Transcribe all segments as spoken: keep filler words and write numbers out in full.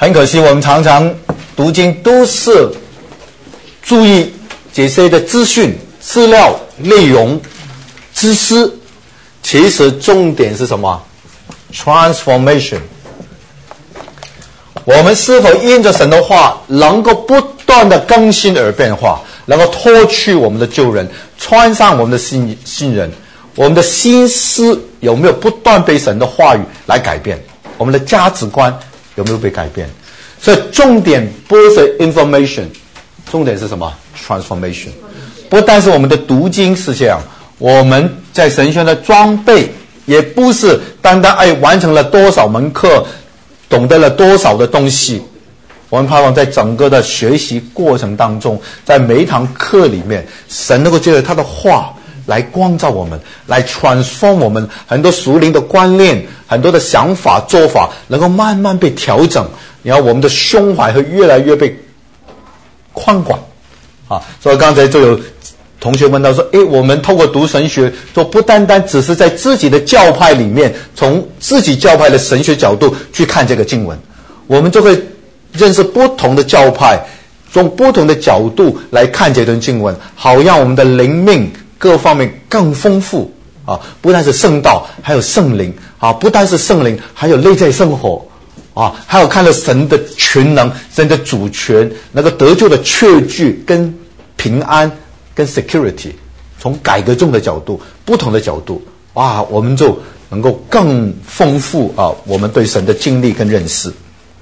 很可惜，我们常常读经都是注意这些的资讯、资料、内容、知识，其实重点是什么 ？transformation。我们是否因着神的话，能够不断的更新而变化，能够脱去我们的旧人，穿上我们的新新人？我们的心思有没有不断被神的话语来改变？我们的价值观有没有被改变？所以重点不是 information， 重点是什么 transformation。 不但是我们的读经是这样，我们在神学的装备也不是单单哎完成了多少门课，懂得了多少的东西。我们盼望在整个的学习过程当中，在每一堂课里面，神能够借着他的话来光照我们，来 transform 我们很多属灵的观念，很多的想法做法能够慢慢被调整，然后我们的胸怀会越来越被宽广啊。所以刚才就有同学问到说，诶，我们透过读神学，就不单单只是在自己的教派里面，从自己教派的神学角度去看这个经文，我们就会认识不同的教派，从不同的角度来看这段经文，好让我们的灵命各方面更丰富啊！不但是圣道，还有圣灵啊！不但是圣灵，还有内在生活啊！还有看到神的全能、神的主权，那个得救的确据跟平安跟 security， 从改革中的角度、不同的角度，哇，我们就能够更丰富啊！我们对神的经历跟认识。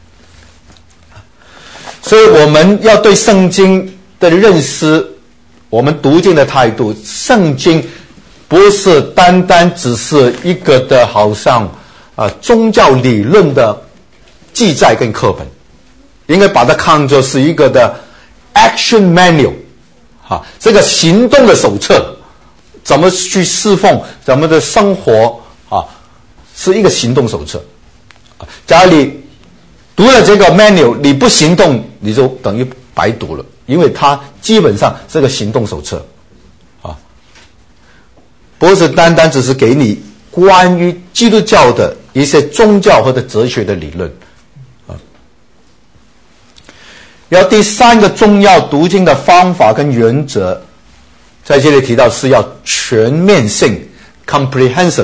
所以我们要对圣经的认识，我们读经的态度，圣经不是单单只是一个的好像啊、呃、宗教理论的记载跟课本，应该把它看作是一个的 action manual 啊，这个行动的手册，怎么去侍奉，怎么的生活啊，是一个行动手册。假如你读了这个 manual， 你不行动，你就等于白读了，因为它基本上是个行动手册啊，不是单单只是给你关于基督教的一些宗教或者哲学的理论啊。然后第三个重要读经的方法跟原则，在这里提到是要全面性 comprehensive。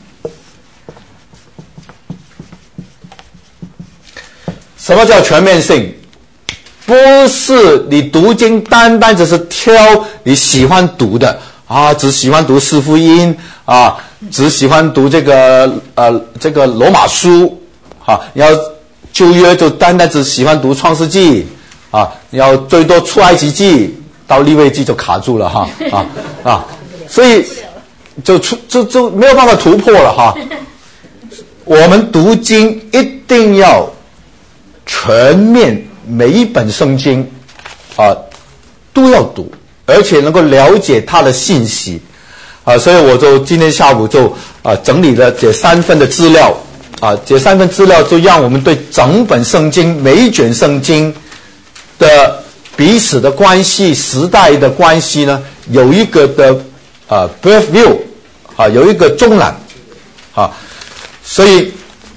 什么叫全面性？不是你读经单单只是挑你喜欢读的啊，只喜欢读四福音啊，只喜欢读这个呃这个罗马书啊，要旧约就单单只喜欢读创世纪啊，要最多出埃及记到利未记就卡住了哈啊啊，所以就出就就没有办法突破了哈。我们读经一定要全面，每一本圣经啊、呃、都要读，而且能够了解它的信息啊、呃，所以我就今天下午就啊、呃、整理了这三份的资料啊、呃，这三份资料就让我们对整本圣经每一卷圣经的彼此的关系、时代的关系呢，有一个的啊 brief view 啊，有一个中览啊，所以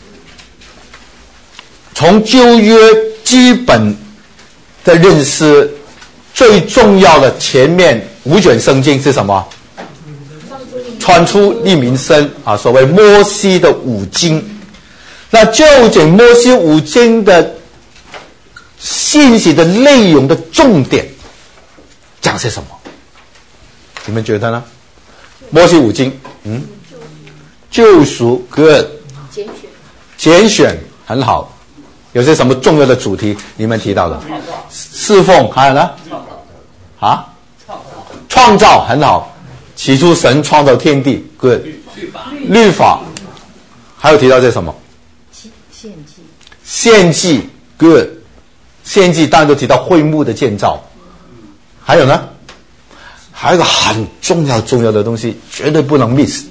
从旧约基本的认识，最重要的前面五卷圣经是什么？传出利民申啊，所谓摩西的五经。那究竟摩西五经的信息的内容的重点讲些什么？你们觉得呢？摩西五经，嗯，救赎 good， 拣选， 拣选很好。有些什么重要的主题你们提到的？侍奉，还有呢？啊？创造很好。起初神创造天地 ，good。律法，还有提到这什么？ 献祭。 献祭 ，good。献祭当然都提到会幕的建造。还有呢？还有一个很重要重要的东西，绝对不能 miss。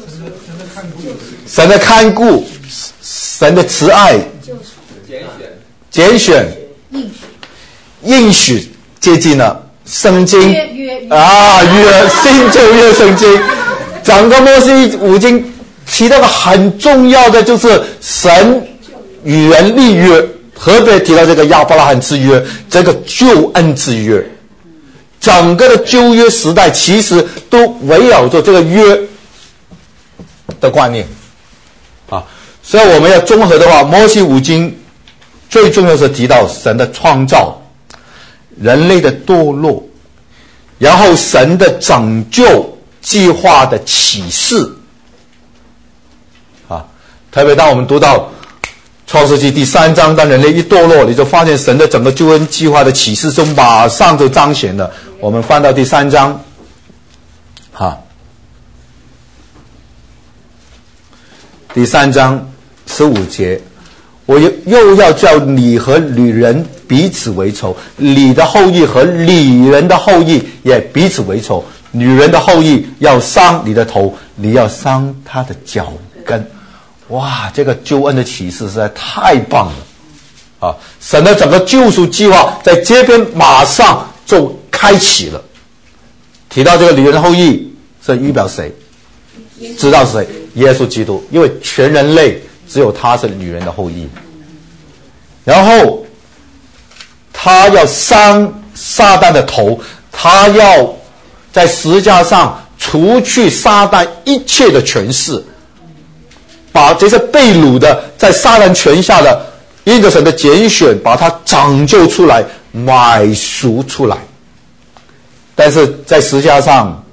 神的看顾，神的慈爱。拣选、应许、应许接近了圣经约约约啊，约新旧约圣经，整个摩西五经提到的很重要的就是神与人立约， 特别提到这个亚伯拉罕之约，这个救恩之约。整个的旧约时代其实都围绕着这个约的观念啊，所以我们要综合的话，摩西五经最重要是提到神的创造，人类的堕落，然后神的拯救计划的启示啊。特别当我们读到创世纪第三章，当人类一堕落，你就发现神的整个救恩计划的启示就马上就彰显了。我们翻到第三章啊，第三章十五节，我又又要叫你和女人彼此为仇，你的后裔和女人的后裔也彼此为仇，女人的后裔要伤你的头，你要伤她的脚跟。哇，这个救恩的启示实在太棒了啊！神的整个救赎计划在这边马上就开启了。提到这个女人的后裔是预表谁？知道是谁？耶稣基督，因为全人类只有他是女人的后裔。然后他要伤撒旦的头，他要在十字架上除去撒旦一切的权势，把这些被掳的在撒旦权下的因着神的拣选把他拯救出来，买赎出来。但是在十字架上，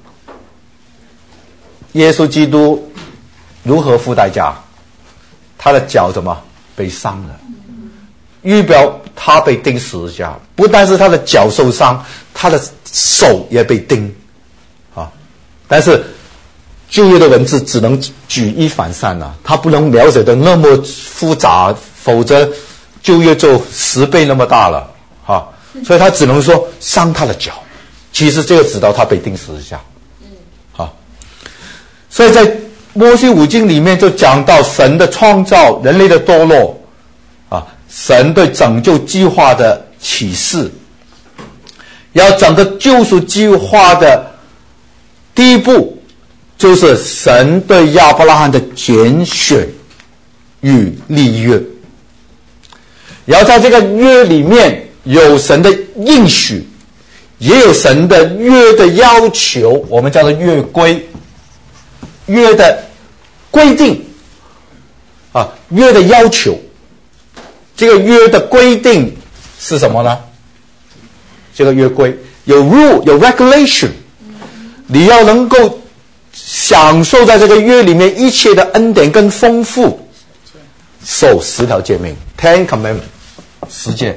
耶稣基督如何付代价？他的脚怎么被伤了？预表他被钉十字架，不但是他的脚受伤，他的手也被钉啊！但是旧约的文字只能举一反三了、啊，他不能描写的那么复杂，否则旧约就十倍那么大了啊！所以他只能说伤他的脚。其实这个指到他被钉十字架，好，所以在摩西五经里面就讲到神的创造，人类的堕落啊，神对拯救计划的启示，然后整个救赎计划的第一步就是神对亚伯拉罕的拣选与立约，然后在这个约里面有神的应许，也有神的约的要求，我们叫做约规，约的规定啊，约的要求。这个约的规定是什么呢？这个约规有 rule 有 regulation， 你要能够享受在这个约里面一切的恩典跟丰富，守十条诫命 Ten Commandments 十诫。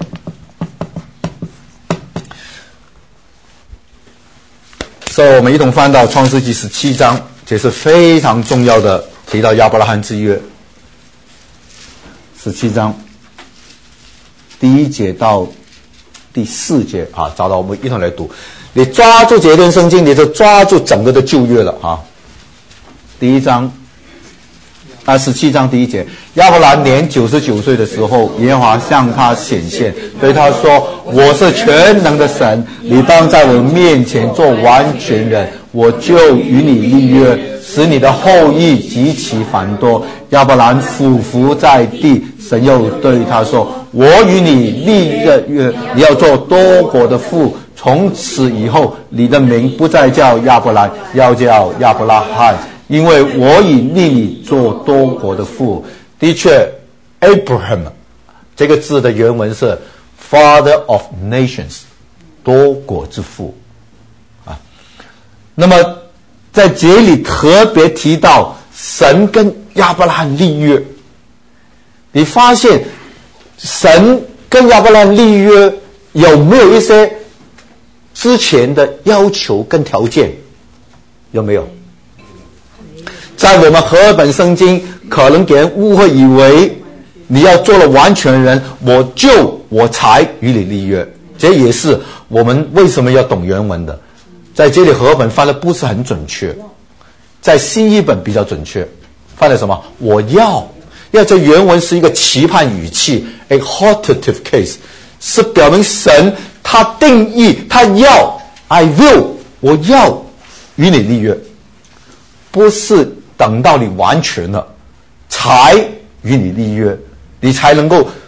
所以我们一同翻到创世纪十七章，这是非常重要的，提到亚伯拉罕之约。十七章第一节到第四节啊，找到我们一同来读。你抓住这段圣经，你就抓住整个的旧约了啊。第一章啊，十七章第一节，亚伯兰年九十九岁的时候，耶和华向他显现，对他说：“我是全能的神，你当在我面前做完全人，我就与你立约，使你的后裔极其繁多。”亚伯兰俯伏在地，神又对他说：“我与你立个约，你要做多国的父。从此以后，你的名不再叫亚伯兰，要叫亚伯拉罕。”因为我已立你做多国的父。的确 Abraham 这个字的原文是 Father of Nations， 多国之父啊。那么在这里特别提到神跟亚伯拉罕立约，你发现神跟亚伯拉罕立约有没有一些之前的要求跟条件？有没有？在我们和本圣经可能给人误会以为你要做了完全人，我就我才与你立约，这也是我们为什么要懂原文的。在这里和本翻的不是很准确，在新译本比较准确，翻的什么？我要，要这原文是一个期盼语气 ，a hortative case， 是表明神他定义他要 ，I will， 我要与你立约，不是等到你完全了才与你立约，你才能够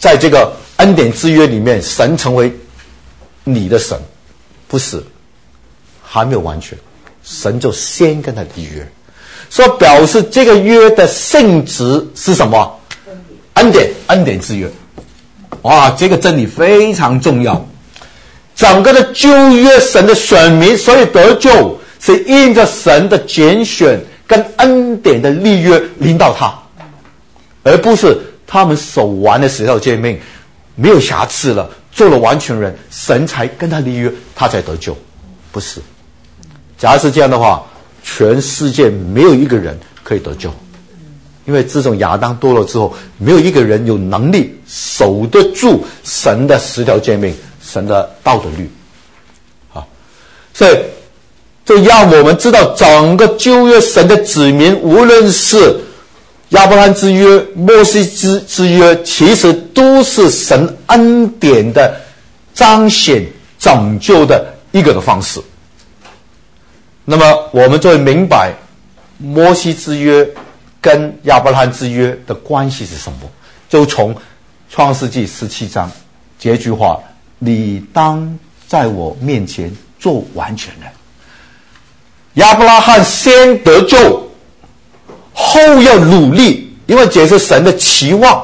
在这个恩典之约里面，神成为你的神，不是，还没有完全，神就先跟他立约，所以表示这个约的性质是什么？恩典，恩典之约。哇，这个真理非常重要。整个的旧约神的选民，所以得救是因着神的拣选跟恩典的立约临到他，而不是他们守完了十条诫命没有瑕疵了，做了完全人，神才跟他立约，他才得救。不是，假如是这样的话，全世界没有一个人可以得救，因为自从亚当堕落之后，没有一个人有能力守得住神的十条诫命，神的道德律。好，所以这让我们知道整个旧约神的子民，无论是亚伯拉罕之约、摩西之之约，其实都是神恩典的彰显、拯救的一个的方式。那么我们就会明白摩西之约跟亚伯拉罕之约的关系是什么，就从创世纪十七章这句话，你当在我面前做完全人。亚伯拉罕先得救，后要努力，因为这是神的期望。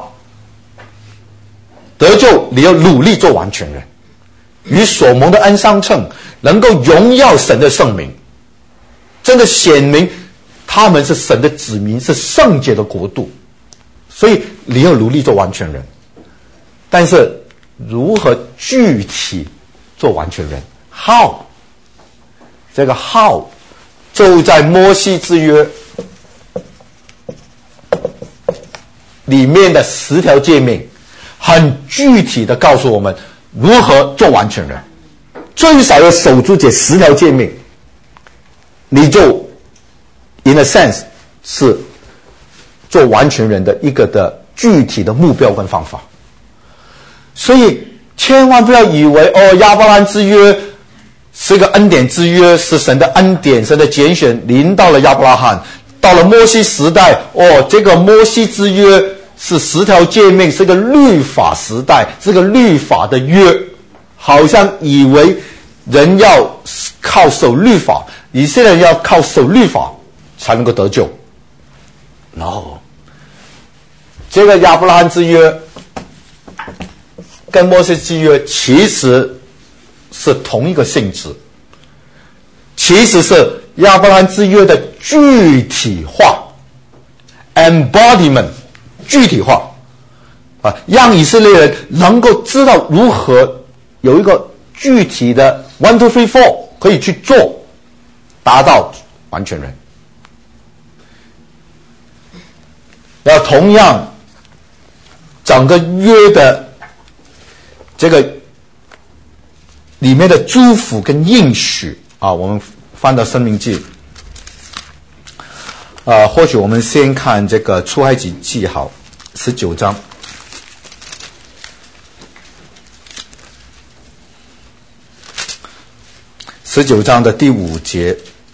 得救你要努力做完全人，与所蒙的恩相称，能够荣耀神的圣名，真的显明他们是神的子民，是圣洁的国度，所以你要努力做完全人。但是如何具体做完全人 ？How？ 这个 how 就在摩西之约里面的十条诫命，很具体的告诉我们如何做完全人。最少要守住这十条诫命，你就 in a sense 是做完全人的一个的具体的目标跟方法。所以千万不要以为哦，亚伯拉罕之约是一个恩典之约，是神的恩典，神的拣选临到了亚伯拉罕。到了摩西时代，哦，这个摩西之约是十条诫命，是个律法时代，是个律法的约，好像以为人要靠守律法，以色列人要靠守律法才能够得救。No， 这个亚伯拉罕之约跟摩西之约其实是同一个性质，其实是亚伯拉罕之约的具体化 embodiment 具体化啊，让以色列人能够知道如何有一个具体的 one two three four 可以去做，达到完全人。然后同样整个约的这个里面的祝福跟应许啊，我们翻到申命记，呃，或许我们先看这个出埃及记好，十九章，十九章的第五节，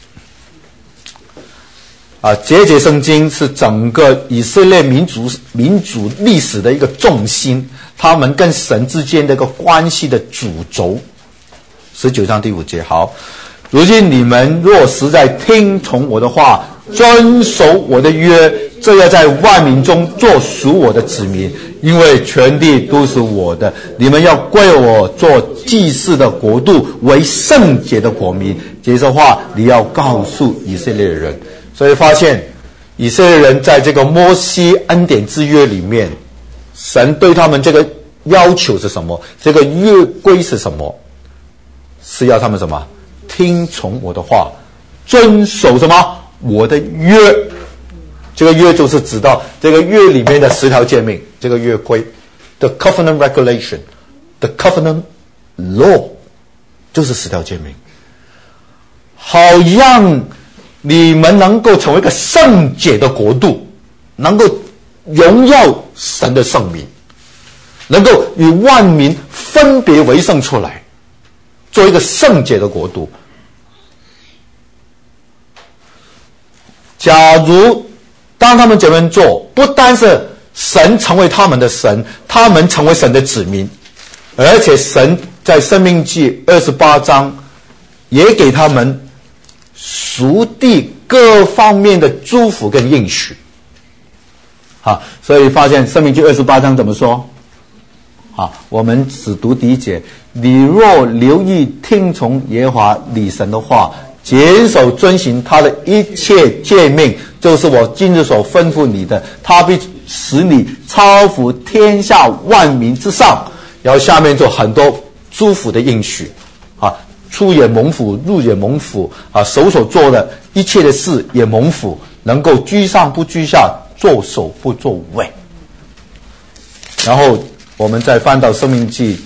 啊，这节圣经是整个以色列民族民族历史的一个重心，他们跟神之间的一个关系的主轴。十九章第五节，好，如今你们若实在听从我的话，遵守我的约，这要在万民中做属我的子民，因为全地都是我的，你们要归我做祭祀的国度，为圣洁的国民。这些话你要告诉以色列人。所以发现以色列人在这个摩西恩典之约里面，神对他们这个要求是什么？这个约规是什么？是要他们什么？听从我的话，遵守什么？我的约。这个约就是指到这个约里面的十条诫命，这个约规 ，the covenant regulation， the covenant law， 就是十条诫命，好让你们能够成为一个圣洁的国度，能够荣耀神的圣名，能够与万民分别为圣出来，做一个圣洁的国度。假如当他们这样做，不单是神成为他们的神，他们成为神的子民，而且神在申命记二十八章也给他们属地各方面的祝福跟应许。好，所以发现申命记二十八章怎么说？好，我们只读第一节：你若留意听从耶和华你神的话，谨守遵行他的一切诫命，就是我今日所吩咐你的，他必使你超乎天下万民之上。然后下面就很多祝福的应许啊，出也蒙福，入也蒙福啊，手所做的一切的事也蒙福，能够居上不居下，作首不作尾。然后我们再翻到申命记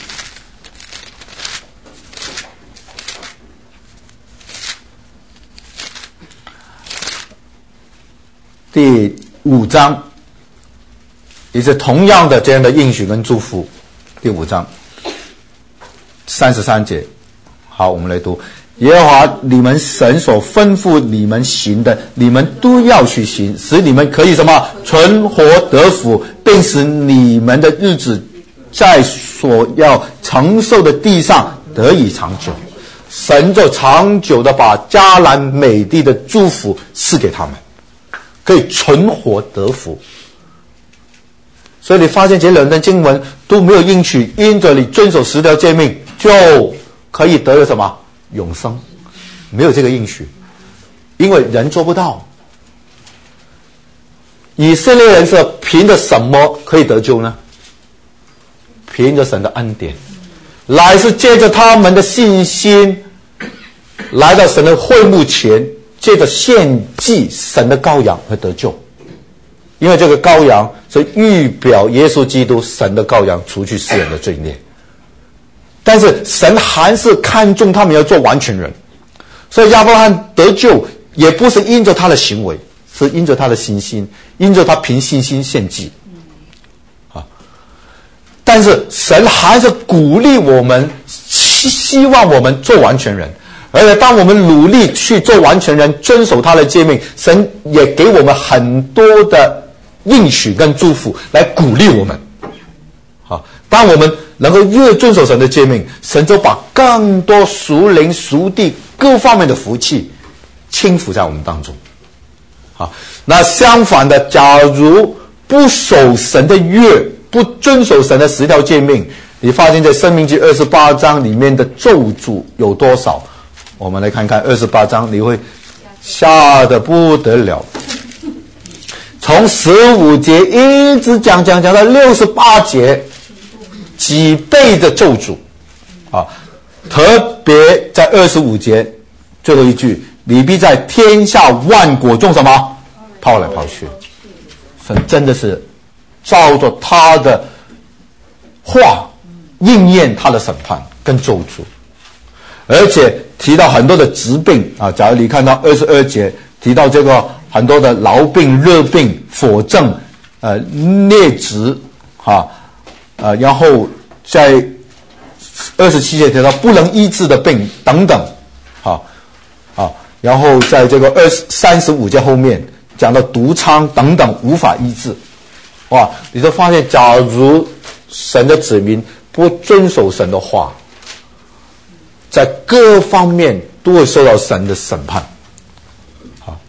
第五章，也是同样的这样的应许跟祝福。第五章三十三节，好，我们来读：耶和华你们神所吩咐你们行的，你们都要去行，使你们可以什么存活得福，并使你们的日子在所要承受的地上得以长久。神就长久的把迦南美地的祝福赐给他们，可以存活得福。所以你发现这两段经文都没有应许，因着你遵守十条诫命就可以得了什么永生，没有这个应许，因为人做不到。以色列人是凭着什么可以得救呢？凭着神的恩典，乃是借着他们的信心来到神的会幕前，借着献祭神的羔羊而得救。因为这个羔羊是预表耶稣基督，神的羔羊，除去世人的罪孽。但是神还是看重他们要做完全人，所以亚伯拉罕得救也不是因着他的行为，是因着他的信心，因着他凭信心献祭。啊，但是神还是鼓励我们，希望我们做完全人。而且当我们努力去做完全人，遵守他的诫命，神也给我们很多的应许跟祝福来鼓励我们。好，当我们能够越遵守神的诫命，神就把更多属灵属地各方面的福气倾覆在我们当中。好，那相反的，假如不守神的约，不遵守神的十条诫命，你发现在申命记二十八章里面的咒诅有多少？我们来看看二十八章，你会吓得不得了。从十五节一直讲讲讲到六十八节，几倍的咒诅啊！特别在二十五节最后一句，你必在天下万国中什么抛来抛去。神真的是照着他的话应验他的审判跟咒诅，而且提到很多的疾病啊，假如你看到二十二节提到这个很多的痨病、热病、火症、呃疟疾啊，呃，然后在二十七节提到不能医治的病等等，啊啊，然后在这个二三十五节后面讲到毒疮等等无法医治，哇，你就发现，假如神的子民不遵守神的话，在各方面都会受到神的审判。好，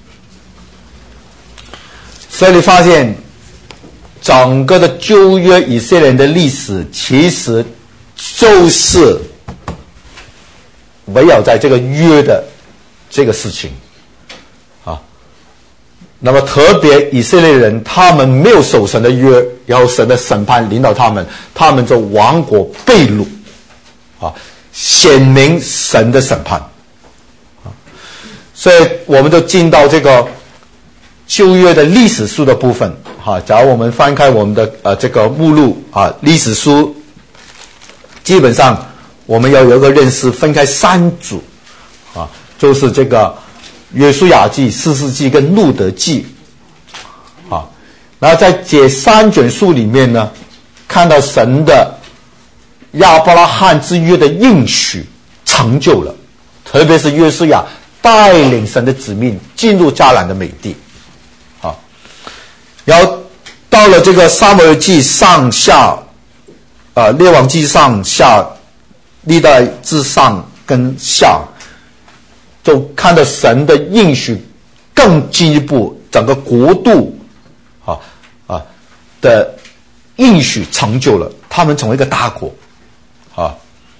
所以你发现整个的旧约以色列人的历史，其实就是围绕在这个约的这个事情啊。那么特别以色列人，他们没有守神的约，然后神的审判领导他们，他们就亡国被掳啊，显明神的审判啊。所以我们就进到这个旧约的历史书的部分哈。假如我们翻开我们的呃这个目录啊，历史书基本上我们要有一个认识，分开三组啊，就是这个约书亚记、士师记跟路得记啊。然后在这三卷书里面呢，看到神的亚伯拉罕之约的应许成就了，特别是约书亚带领神的子民进入迦南的美地啊。然后到了这个撒母耳记上下，啊，列王记上下，历代志上跟下，就看到神的应许更进一步，整个国度啊啊的应许成就了，他们成为一个大国啊。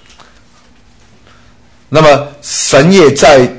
那么神也在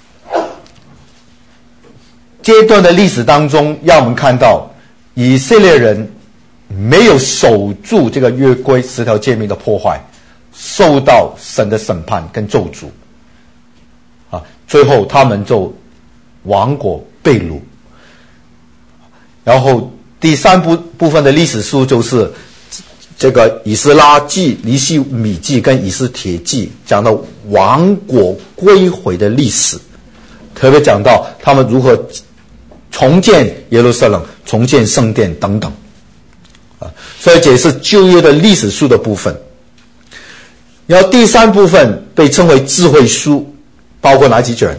阶段的历史当中，让我们看到以色列人没有守住这个约规十条诫命的破坏，受到神的审判跟咒诅啊，最后他们就亡国被掳。然后第三部部分的历史书就是这个以斯拉记、尼希米记跟以斯帖记，讲到亡国归回的历史，特别讲到他们如何重建耶路撒冷、重建圣殿等等啊，所以这也是旧约的历史书的部分。然后第三部分被称为智慧书，包括哪几卷？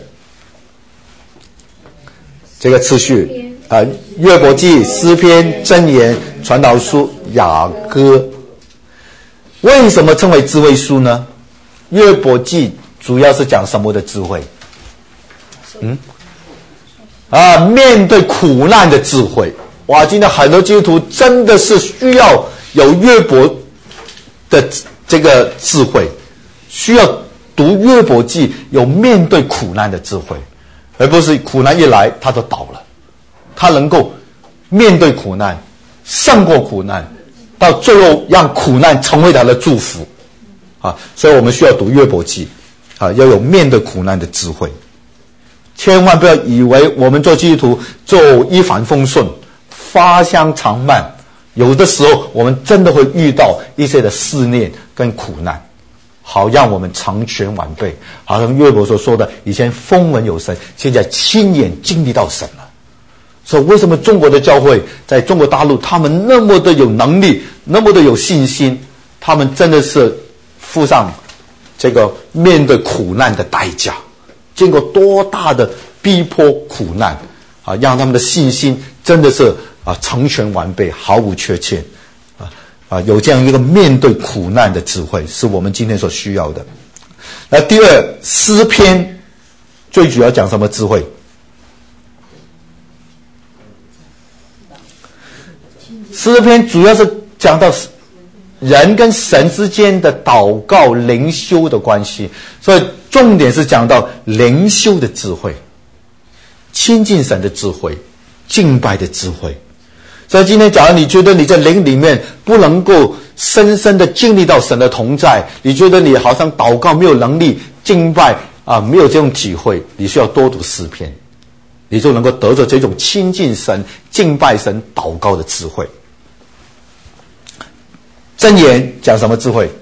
这个次序啊，约伯记、诗篇、箴言、传道书、雅歌。为什么称为智慧书呢？约伯记主要是讲什么的智慧？嗯，啊，面对苦难的智慧。哇，今天很多基督徒真的是需要有约伯的这个智慧，需要读约伯记，有面对苦难的智慧，而不是苦难一来他就倒了。他能够面对苦难，胜过苦难，到最后让苦难成为他的祝福啊！所以我们需要读约伯记啊，要有面对苦难的智慧。千万不要以为我们做基督徒就一帆风顺、花香长漫，有的时候我们真的会遇到一些的试炼跟苦难，好让我们成全完备。好像约伯所说的，以前风闻有神，现在亲眼经历到神了。所以为什么中国的教会在中国大陆他们那么的有能力，那么的有信心，他们真的是付上这个面对苦难的代价，经过多大的逼迫苦难啊，让他们的信心真的是啊成全完备，毫无缺欠啊啊，有这样一个面对苦难的智慧，是我们今天所需要的。那第二，诗篇最主要讲什么智慧？诗篇主要是讲到人跟神之间的祷告灵修的关系，所以重点是讲到灵修的智慧，亲近神的智慧，敬拜的智慧。所以今天假如你觉得你在灵里面不能够深深的经历到神的同在，你觉得你好像祷告没有能力，敬拜啊没有这种体会，你需要多读诗篇，你就能够得着这种亲近神、敬拜神、祷告的智慧。箴言讲什么智慧？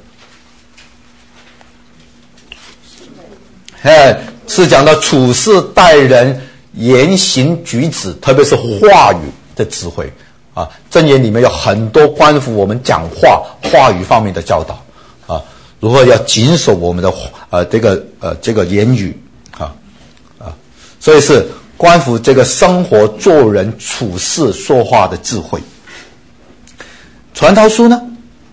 哎，是讲到处事待人、言行举止，特别是话语的智慧啊。箴言里面有很多关乎我们讲话、话语方面的教导啊，如何要谨守我们的呃这个呃这个言语啊啊，所以是关乎这个生活、做人、处事、说话的智慧。传道书呢？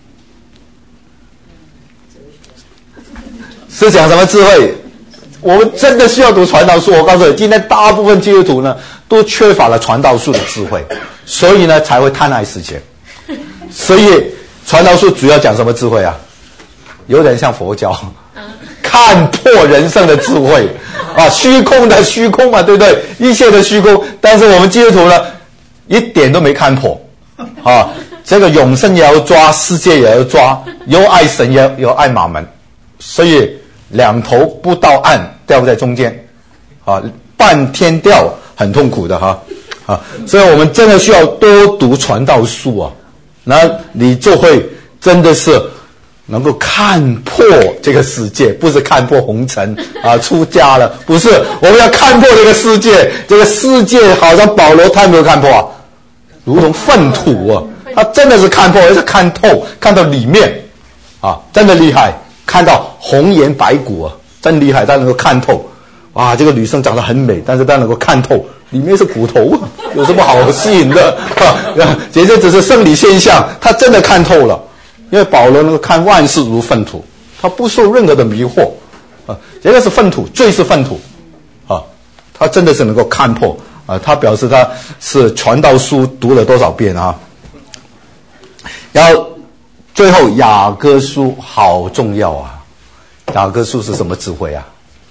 是讲什么智慧？我们真的需要读传道书。我告诉你，今天大部分基督徒呢，都缺乏了传道书的智慧，所以呢，才会贪爱世界。所以传道书主要讲什么智慧啊？有点像佛教，看破人生的智慧啊，虚空的虚空嘛，对不对？一切的虚空。但是我们基督徒呢，一点都没看破啊。这个永生也要抓，世界也要抓，有爱神也有爱马门，所以两头不到岸，掉在中间啊，半天掉，很痛苦的哈啊。所以我们真的需要多读传道书啊，那你就会真的是能够看破这个世界，不是看破红尘啊，出家了，不是，我们要看破这个世界。这个世界好像保罗他没有看破啊，如同粪土啊，他真的是看破，而是看透，看到里面啊，真的厉害，看到红颜白骨啊，真厉害，他能够看透。哇，这个女生长得很美，但是他能够看透里面是骨头，有什么好吸引的？啊，这些只是生理现象，他真的看透了。因为保罗能够看万事如粪土，他不受任何的迷惑啊，这个是粪土，罪是粪土啊，他真的是能够看破啊。他表示他是传道书读了多少遍啊。然后最后雅歌书好重要啊，雅歌书是什么智慧啊？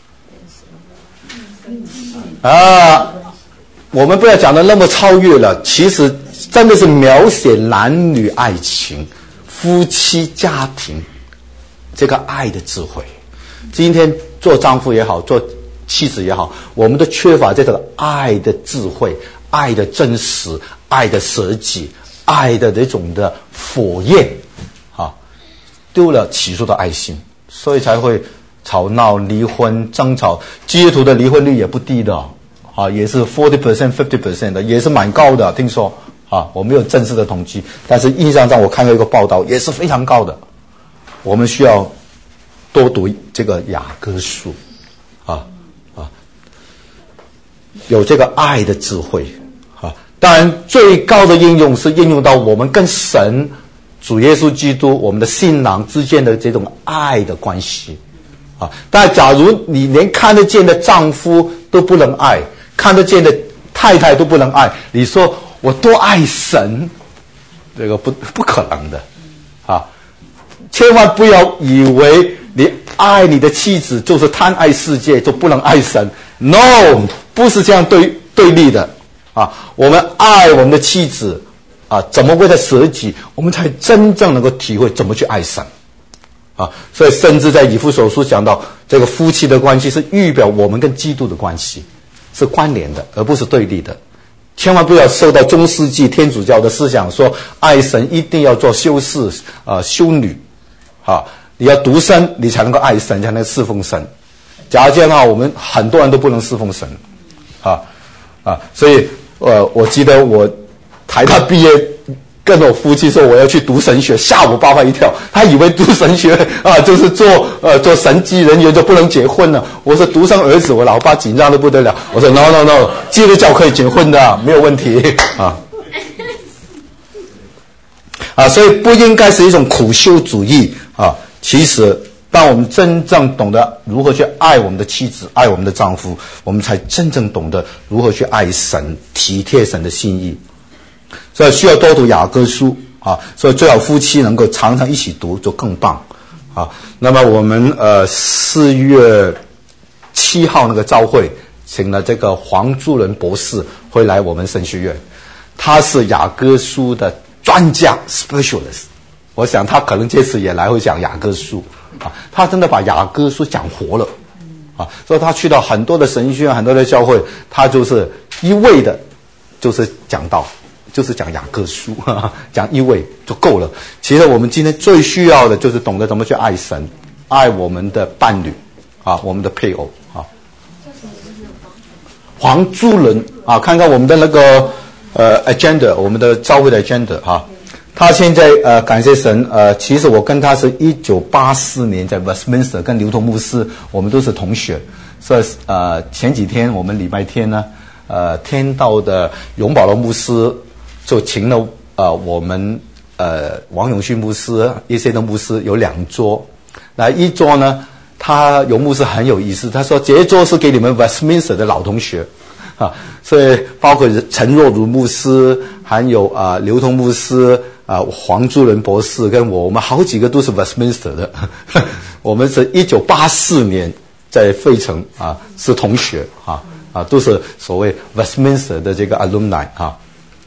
啊，我们不要讲的那么超越了，其实真的是描写男女爱情。夫妻家庭这个爱的智慧，今天做丈夫也好，做妻子也好，我们都缺乏这个爱的智慧、爱的真实、爱的舍己、爱的这种的火焰啊，丢了起初的爱心，所以才会吵闹、离婚、争吵。基督徒的离婚率也不低的啊，也是 百分之四十、百分之五十 的，也是蛮高的，听说。啊，我没有正式的统计，但是印象上我看到一个报道也是非常高的。我们需要多读这个雅歌书，啊啊，有这个爱的智慧啊。当然，最高的应用是应用到我们跟神、主耶稣基督、我们的新郎之间的这种爱的关系啊。但假如你连看得见的丈夫都不能爱，看得见的太太都不能爱，你说我多爱神，这个不不可能的啊！千万不要以为你爱你的妻子就是贪爱世界，就不能爱神。No， 不是这样对对立的啊！我们爱我们的妻子啊，怎么为他舍己，我们才真正能够体会怎么去爱神啊！所以，甚至在以弗所书讲到，这个夫妻的关系是预表我们跟基督的关系是关联的，而不是对立的。千万不要受到中世纪天主教的思想，说爱神一定要做修士啊、呃、修女啊，你要独身你才能够爱神，才能侍奉神。假如这样的话，我们很多人都不能侍奉神啊啊！所以呃，我记得我台大毕业，跟我夫妻说我要去读神学，吓我爸爸一跳，他以为读神学啊就是做呃做神职人员就不能结婚了。我说独生儿子，我老爸紧张的不得了。我说 no no no， 基督教可以结婚的，没有问题啊啊！所以不应该是一种苦修主义啊。其实，当我们真正懂得如何去爱我们的妻子、爱我们的丈夫，我们才真正懂得如何去爱神、体贴神的心意。所以需要多读雅歌书啊，所以最好夫妻能够常常一起读就更棒啊。那么我们呃四月七号那个朝会，请了这个黄朱伦博士会来我们神学院，他是雅歌书的专家 specialist， 我想他可能这次也来会讲雅歌书啊，他真的把雅歌书讲活了啊，所以他去到很多的神学院、很多的教会，他就是一味的，就是讲道。就是讲雅歌书，呵呵讲一位就够了。其实我们今天最需要的就是懂得怎么去爱神，爱我们的伴侣啊，我们的配偶啊。黄朱伦啊，看看我们的那个呃 agenda， 我们的教会的 agenda 哈、啊。他现在呃感谢神呃，其实我跟他是一九八四年在 Westminster 跟刘同牧师，我们都是同学。所以呃前几天我们礼拜天呢，呃天道的永保罗牧师。就请了呃我们呃王永勋牧师、一些的牧师有两桌，那一桌呢，他永牧师很有意思，他说这一桌是给你们 Westminster 的老同学啊，所以包括陈若如牧师，还有啊、呃、刘同牧师啊、呃、黄朱伦博士跟我，我们好几个都是 Westminster 的，我们是一九八四年在费城啊是同学啊啊都是所谓 Westminster 的这个 alumni 啊。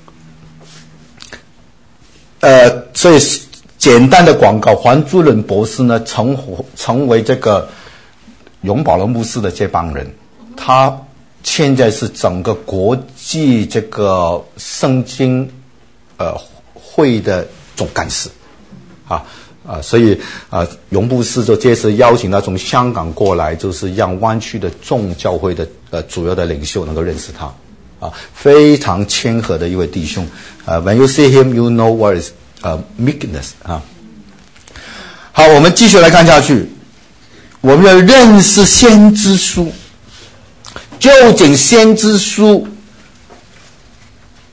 呃，所以简单的广告，黄朱伦博士呢，成成为这个永保罗牧师的接班人。他现在是整个国际这个圣经呃会的总干事，啊啊，所以啊，永牧师就这次邀请他从香港过来，就是让湾区的众教会的呃主要的领袖能够认识他。啊，非常谦和的一位弟兄。啊 ，When you see him, you know what is 呃、uh, meekness 啊。好，我们继续来看下去。我们要认识先知书，究竟先知书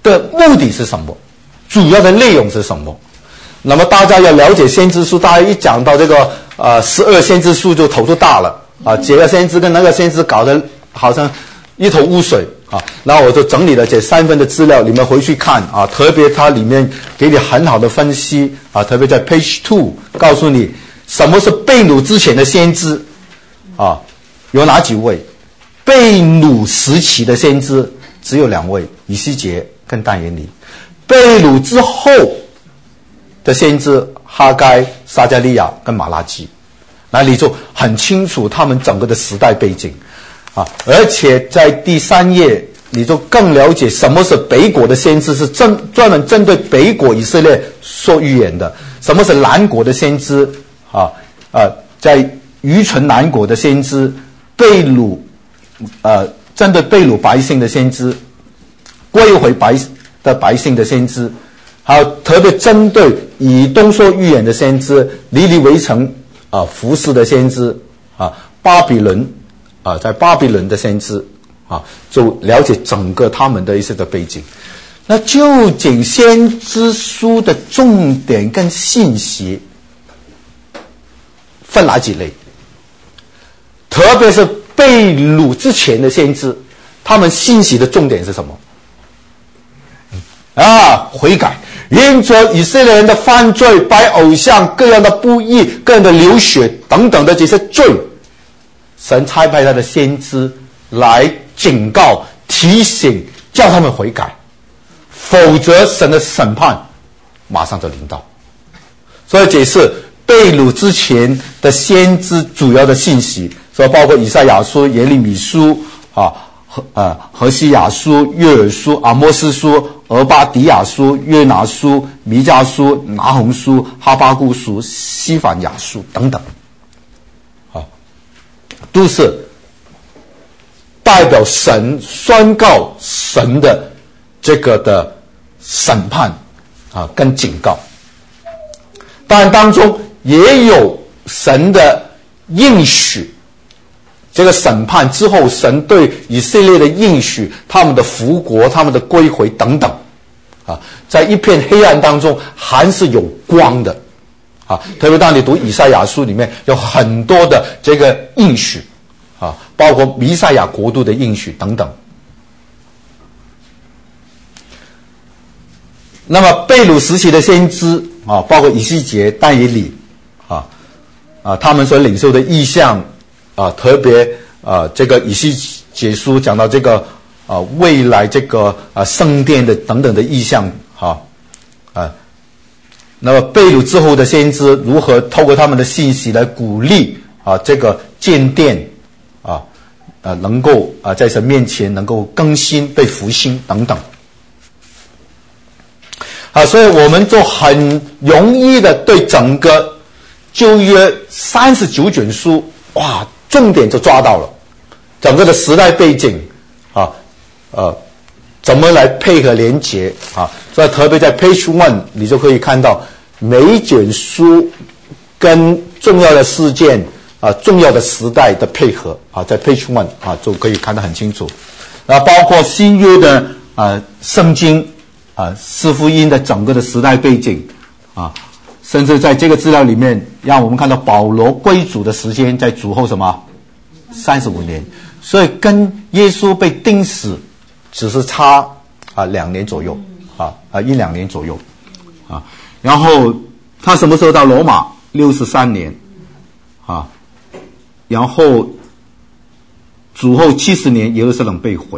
的目的是什么，主要的内容是什么。那么大家要了解先知书，大家一讲到这个呃十二先知书就头都大了啊，这个先知跟那个先知搞得好像一头雾水啊。然后我就整理了这三份的资料，你们回去看啊，特别它里面给你很好的分析啊，特别在 page two 告诉你什么是被掳之前的先知啊，有哪几位？被掳时期的先知只有两位，以西结跟但以理。被掳之后的先知哈该、撒迦利亚跟马拉基，那你就很清楚他们整个的时代背景啊。而且在第三页你就更了解什么是北国的先知，是针专门针对北国以色列说预言的；什么是南国的先知啊？呃，在愚蠢南国的先知，被掳呃针对被掳百姓的先知，归回白的百姓的先知。还有特别针对以东说预言的先知，尼尼微城啊、呃、服侍的先知啊，巴比伦啊、呃、在巴比伦的先知啊，就了解整个他们的一些的背景。那究竟先知书的重点跟信息分哪几类？特别是被掳之前的先知，他们信息的重点是什么？啊，悔改。因着以色列人的犯罪，拜偶像，各样的不义，各样的流血等等的这些罪，神差派他的先知来警告、提醒，叫他们悔改，否则神的审判马上就临到。所以这是被掳之前的先知主要的信息，所以包括以赛亚书、耶利米书啊、和呃何西亚书、约珥书、阿摩司书、俄巴底亚书、约拿书、弥迦书、拿鸿书、哈巴谷书、西番雅书等等，啊，都是代表神宣告神的这个的审判啊跟警告。当然当中也有神的应许，这个审判之后神对以色列的应许，他们的复国，他们的归回等等啊，在一片黑暗当中还是有光的啊。特别当你读以赛亚书里面有很多的这个应许啊，包括弥赛亚国度的应许等等。那么被掳时期的先知啊，包括以西结、但以理啊啊，他们所领受的意象啊，特别啊，这个以西结书讲到这个啊未来这个啊圣殿的等等的意象哈 啊, 啊，那么被掳之后的先知如何透过他们的信息来鼓励啊这个建殿啊啊能够啊在神面前能够更新被复兴等等。啊，所以我们就很容易的对整个旧约三十九卷书，哇，重点就抓到了，整个的时代背景啊，呃，怎么来配合连结啊？所以特别在 page one， 你就可以看到每一卷书跟重要的事件啊、重要的时代的配合啊，在 page one 啊就可以看得很清楚。啊，包括新约的啊圣经。啊，四福音的整个的时代背景啊，甚至在这个资料里面，让我们看到保罗归主的时间在主后什么三十五年，所以跟耶稣被钉死只是差啊两年左右啊啊一两年左右啊。然后他什么时候到罗马？六十三年啊，然后主后七十年耶路撒冷被毁。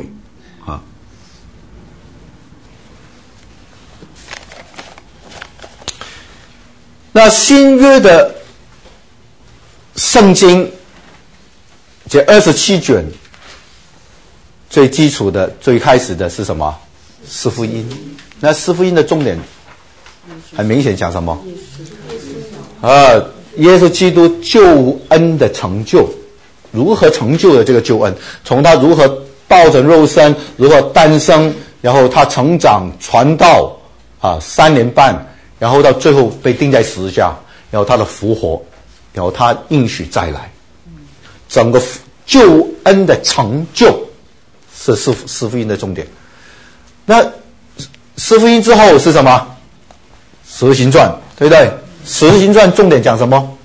那新约的圣经这二十七卷，最基础的最开始的是什么？四福音。那四福音的重点很明显讲什么？啊，耶稣基督救恩的成就，如何成就的这个救恩，从他如何道成肉身，如何诞生，然后他成长传道啊三年半，然后到最后被钉在十字架，然后他的复活，然后他应许再来，整个救恩的成就是四四福音的重点。那四福音之后是什么？使徒行传，对不对？使徒行传重点讲什么？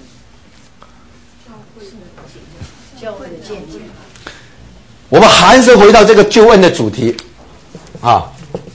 教会的见解。 我们还是回到这个救恩的主题啊，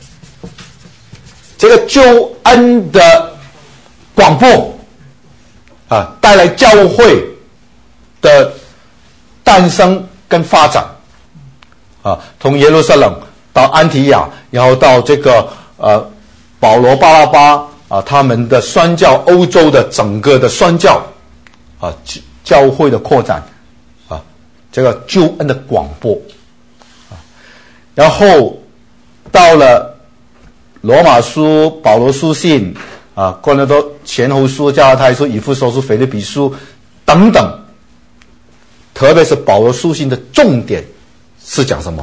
这个救恩的广播啊，带来教会的诞生跟发展啊，从耶路撒冷到安提亚，然后到这个呃保罗巴拉巴啊，他们的宣教，欧洲的整个的宣教啊，教会的扩展啊，这个救恩的广播啊，然后到了罗马书、保罗书信啊，哥林多前后书、加拉太书、以弗所书、腓立比书等等，特别是保罗书信的重点是讲什么？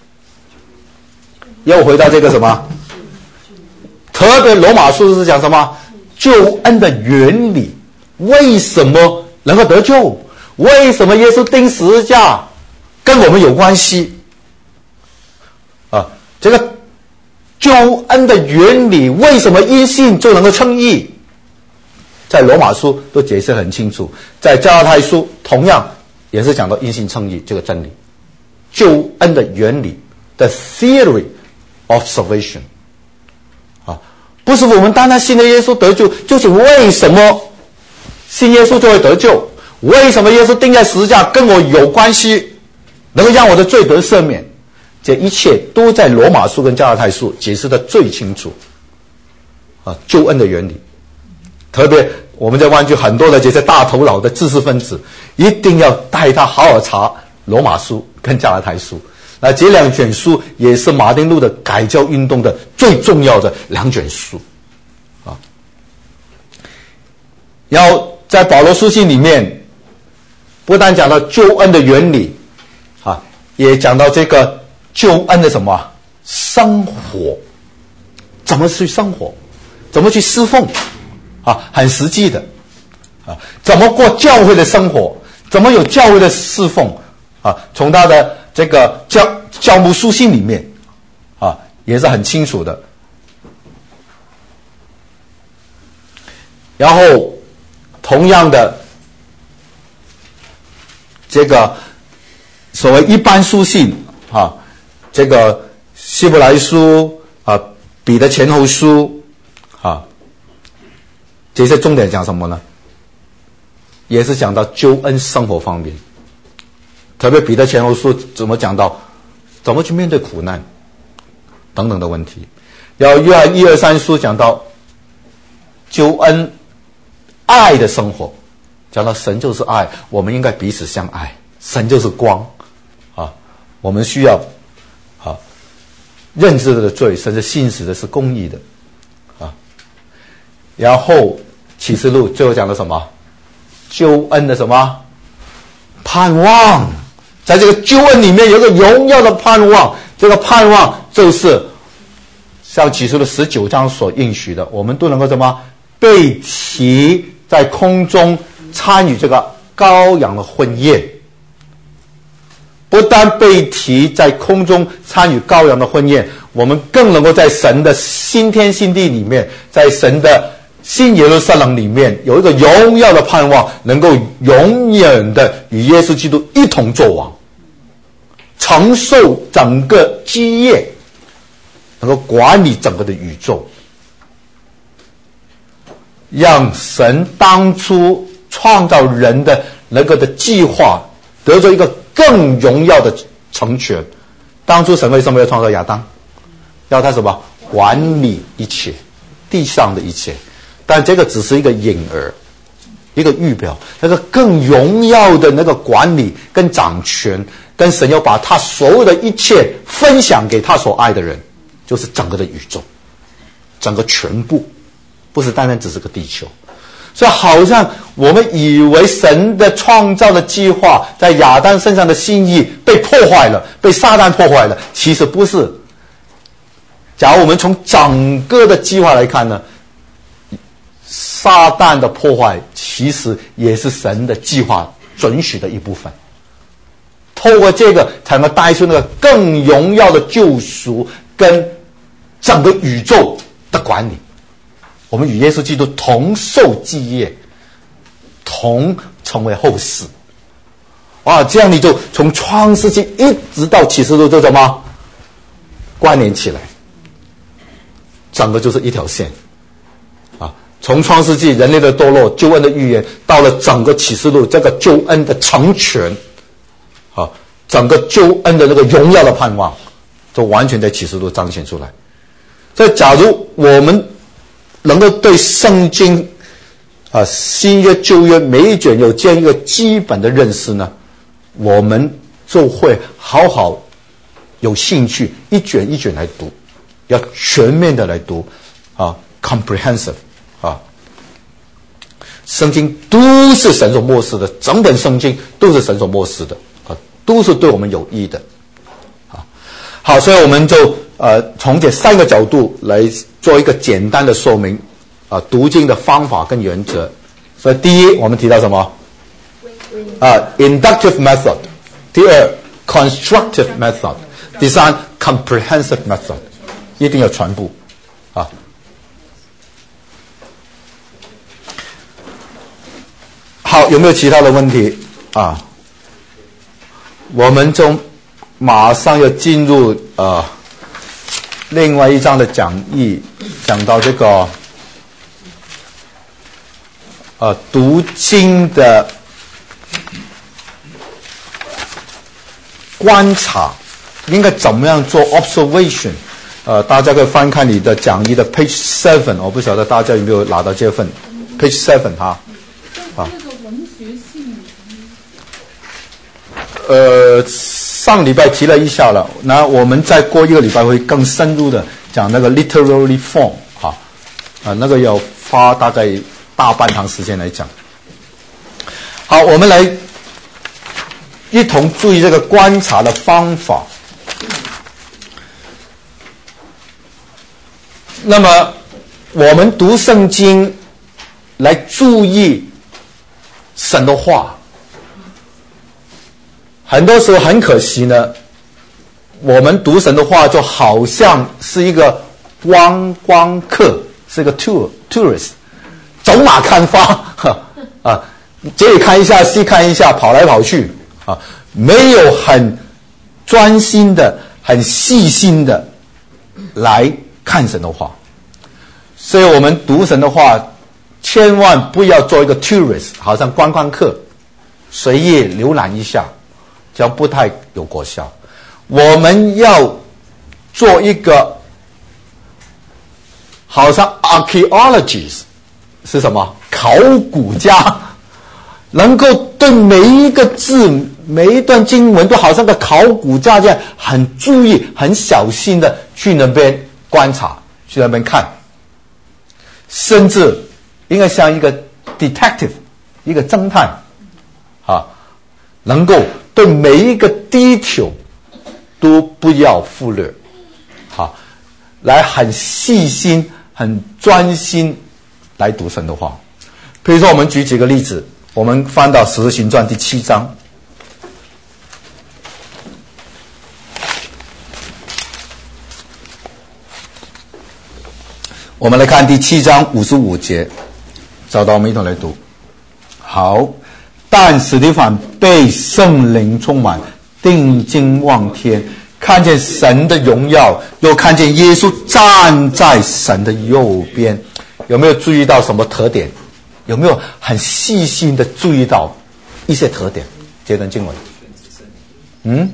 又回到这个什么？特别罗马书是讲什么？救恩的原理，为什么能够得救？为什么耶稣钉十字架跟我们有关系？啊，这个救恩的原理，为什么因信就能够称义？在罗马书都解释很清楚，在加拉太书同样也是讲到因信称义这个真理，救恩的原理 ，the theory of salvation。啊，不是我们单单信了耶稣得救，就是为什么信耶稣就会得救？为什么耶稣钉在十字架跟我有关系，能够让我的罪得赦免？这一切都在罗马书跟加拉太书解释的最清楚。啊，救恩的原理，特别我们在湾区很多的这些大头脑的知识分子，一定要带他好好查罗马书跟加拉太书。那这两卷书也是马丁路德改教运动的最重要的两卷书啊。然后在保罗书信里面，不但讲到救恩的原理啊，也讲到这个救恩的什么生活，怎么去生活，怎么去侍奉啊，很实际的啊，怎么过教会的生活，怎么有教会的侍奉啊，从他的这个教教牧书信里面啊，也是很清楚的。然后同样的这个所谓一般书信啊，这个希伯来书啊，彼得前后书啊，这些重点讲什么呢？也是讲到救恩生活方面，特别彼得前后书怎么讲到怎么去面对苦难等等的问题。然后约翰一二三书讲到救恩爱的生活，讲到神就是爱，我们应该彼此相爱，神就是光啊，我们需要啊认知的罪，甚至信实的是公义的啊。然后启示录最后讲的什么？救恩的什么盼望，在这个救恩里面有一个荣耀的盼望，这个盼望就是像启示录十九章所应许的，我们都能够什么被提在空中参与这个羔羊的婚宴。不但被提在空中参与羔羊的婚宴，我们更能够在神的新天新地里面，在神的新耶路撒冷里面有一个荣耀的盼望，能够永远的与耶稣基督一同作王，承受整个基业，能够管理整个的宇宙，让神当初创造人的那个的计划得着一个更荣耀的成全。当初神为什么要创造亚当？要他什么管理一切地上的一切，但这个只是一个影儿，一个预表，那个更荣耀的那个管理跟掌权，跟神要把他所有的一切分享给他所爱的人，就是整个的宇宙，整个全部，不是单单只是个地球。所以好像我们以为神的创造的计划在亚当身上的心意被破坏了，被撒旦破坏了，其实不是。假如我们从整个的计划来看呢，撒旦的破坏其实也是神的计划准许的一部分，透过这个才能带出那个更荣耀的救赎跟整个宇宙的管理。我们与耶稣基督同受基业，同成为后嗣。啊，这样你就从创世纪一直到启示录就怎么关联起来，整个就是一条线。啊，从创世纪人类的堕落、救恩的预言，到了整个启示录这个救恩的成全，啊，整个救恩的那个荣耀的盼望，就完全在启示录彰显出来。所以，假如我们能够对圣经啊新约旧约每一卷有这样一个基本的认识呢，我们就会好好有兴趣一卷一卷来读，要全面的来读啊 comprehensive 啊，圣经都是神所默示的，整本圣经都是神所默示的啊，都是对我们有益的啊。好，所以我们就呃从这三个角度来做一个简单的说明啊，读经的方法跟原则。所以第一，我们提到什么？啊 inductive method。第二 constructive method。第三 comprehensive method。一定要全部啊。好，有没有其他的问题啊？我们就马上要进入呃另外一章的讲义，讲到这个呃读经的观察，应该怎么样做 observation。呃，大家可以翻看你的讲义的 page seven， 我不晓得大家有没有拿到这份 page seven 哈。啊。呃，上礼拜提了一下了，那我们再过一个礼拜会更深入的讲那个 literary form 哈，啊，那个要花大概大半堂时间来讲。好，我们来一同注意这个观察的方法。那么我们读圣经来注意神的话，很多时候很可惜呢，我们读神的话就好像是一个观光客，是一个 tour tourist， 走马看花啊，这里看一下，西看一下，跑来跑去啊，没有很专心的、很细心的来看神的话。所以我们读神的话，千万不要做一个 tourist， 好像观光客，随意浏览一下，这样不太有果效。我们要做一个好像 archaeologists 是什么？考古家，能够对每一个字、每一段经文都好像个考古家这样，很注意、很小心的去那边观察，去那边看。甚至应该像一个 detective， 一个侦探啊，能够对每一个 detail 都不要忽略啊，来很细心、很专心来读神的话。比如说，我们举几个例子，我们翻到《使徒行传》第七章。我们来看第七章五十五节，找到我们一同来读。好，但司提反被圣灵充满，定睛望天，看见神的荣耀，又看见耶稣站在神的右边。有没有注意到什么特点？有没有很细心的注意到一些特点？这段经文，嗯，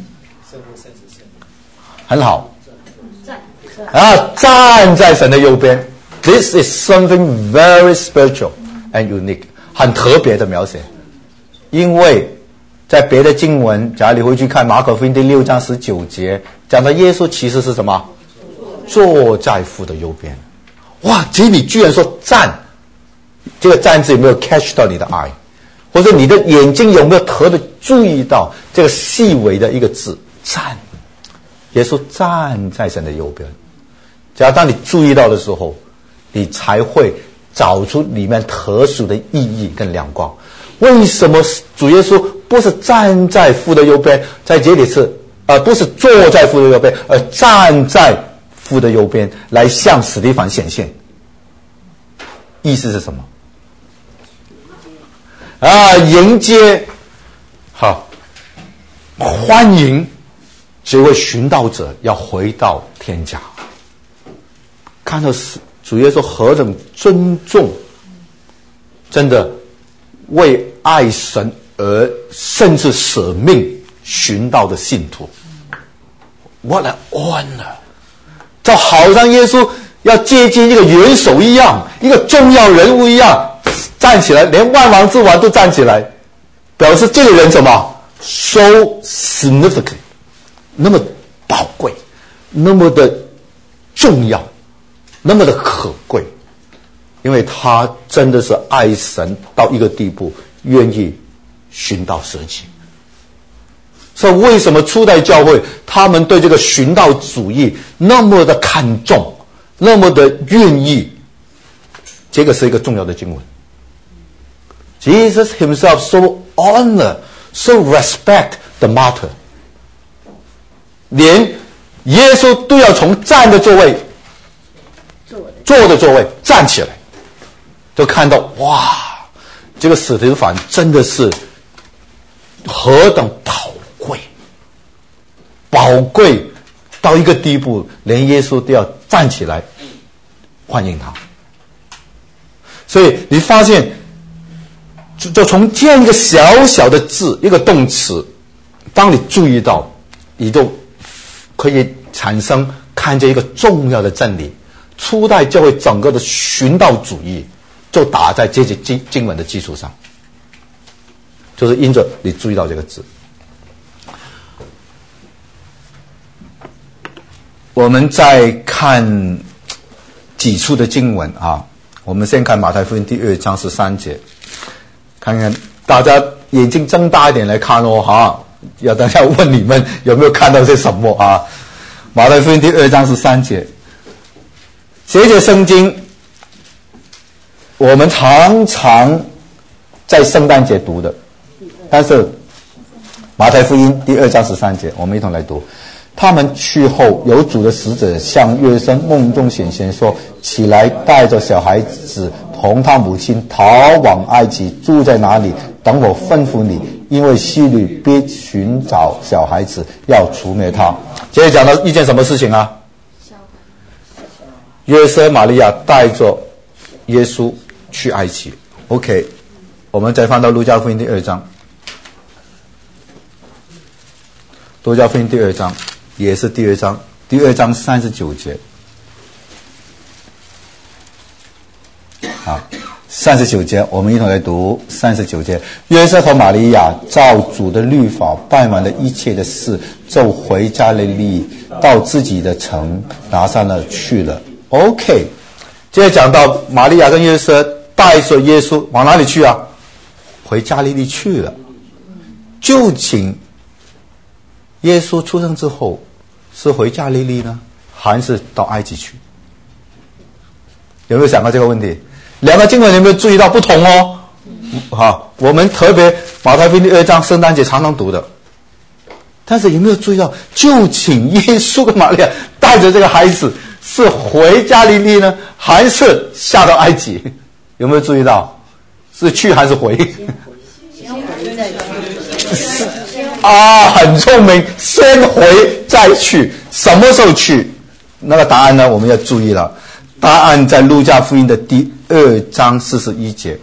很好，啊，站在神的右边。This is something very spiritual and unique， 很特别的描写。因为在别的经文，假如你回去看马可福音第六章十九节，讲到耶稣其实是什么？坐在父的右边。哇，这里居然说站，这个站字有没有 catch 到你的 eye？ 或者你的眼睛有没有特别注意到这个细微的一个字站？耶稣站在神的右边。只要当你注意到的时候，你才会找出里面特殊的意义跟亮光。为什么主耶稣不是站在父的右边，在这里是呃不是坐在父的右边，而站在父的右边，来向史提反显现。意思是什么？啊，迎接，好，欢迎这位寻道者要回到天家。看到主耶稣何等尊重，真的为爱神而甚至舍命寻道的信徒。What an honor！ 就好像耶稣要接近一个元首一样，一个重要人物一样，站起来，连万王之王都站起来，表示这个人什么 ？so significant， 那么宝贵，那么的重要，那么的可贵，因为他真的是爱神到一个地步，愿意寻道舍己。所以为什么初代教会他们对这个寻道主义那么的看重，那么的愿意？这个是一个重要的经文。Jesus himself so honor, so respect the martyr， 连耶稣都要从站的座位、坐的座位站起来，就看到哇，这个史提反真的是何等宝贵，宝贵到一个地步，连耶稣都要站起来欢迎他。所以你发现，就就从这样一个小小的字，一个动词，当你注意到，你就可以产生看见一个重要的真理。初代教会整个的寻道主义就打在这些经经文的基础上，就是因着你注意到这个字。我们再看几处的经文啊，我们先看马太福音第二章十三节，看看大家眼睛睁大一点来看哦哈，要等下问你们有没有看到些什么啊？马太福音第二章十三节，这节圣经我们常常在圣诞节读的，但是马太福音第二章十三节，我们一同来读。他们去后，有主的使者向约瑟梦中显现说：起来，带着小孩子同他母亲逃往埃及，住在哪里？等我吩咐你，因为希律必寻找小孩子，要除灭他。接着讲到一件什么事情啊？约瑟玛利亚带着耶稣去埃及。OK， 我们再翻到路加福音第二章，路加福音第二章。也是第二章，第二章三十九节，啊，三十九节，我们一同来读三十九节。约瑟和玛利亚照主的律法办完了一切的事，就回加利利，到自己的城拿撒勒去了。OK， 接着讲到玛利亚跟约瑟带着耶稣往哪里去啊？回加利利去了。究竟耶稣出生之后是回加利利呢，还是到埃及去？有没有想过这个问题？两个经文有没有注意到不同哦？好，我们特别马太福音第二章圣诞节常常读的，但是有没有注意到，究竟耶稣跟玛利亚带着这个孩子是回加利利呢，还是下到埃及？有没有注意到？是去还是回？ 先回再去。 啊，很聪明，先回再去。什么时候去？那个答案呢？我们要注意了。答案在路加福音的第二章四十一节。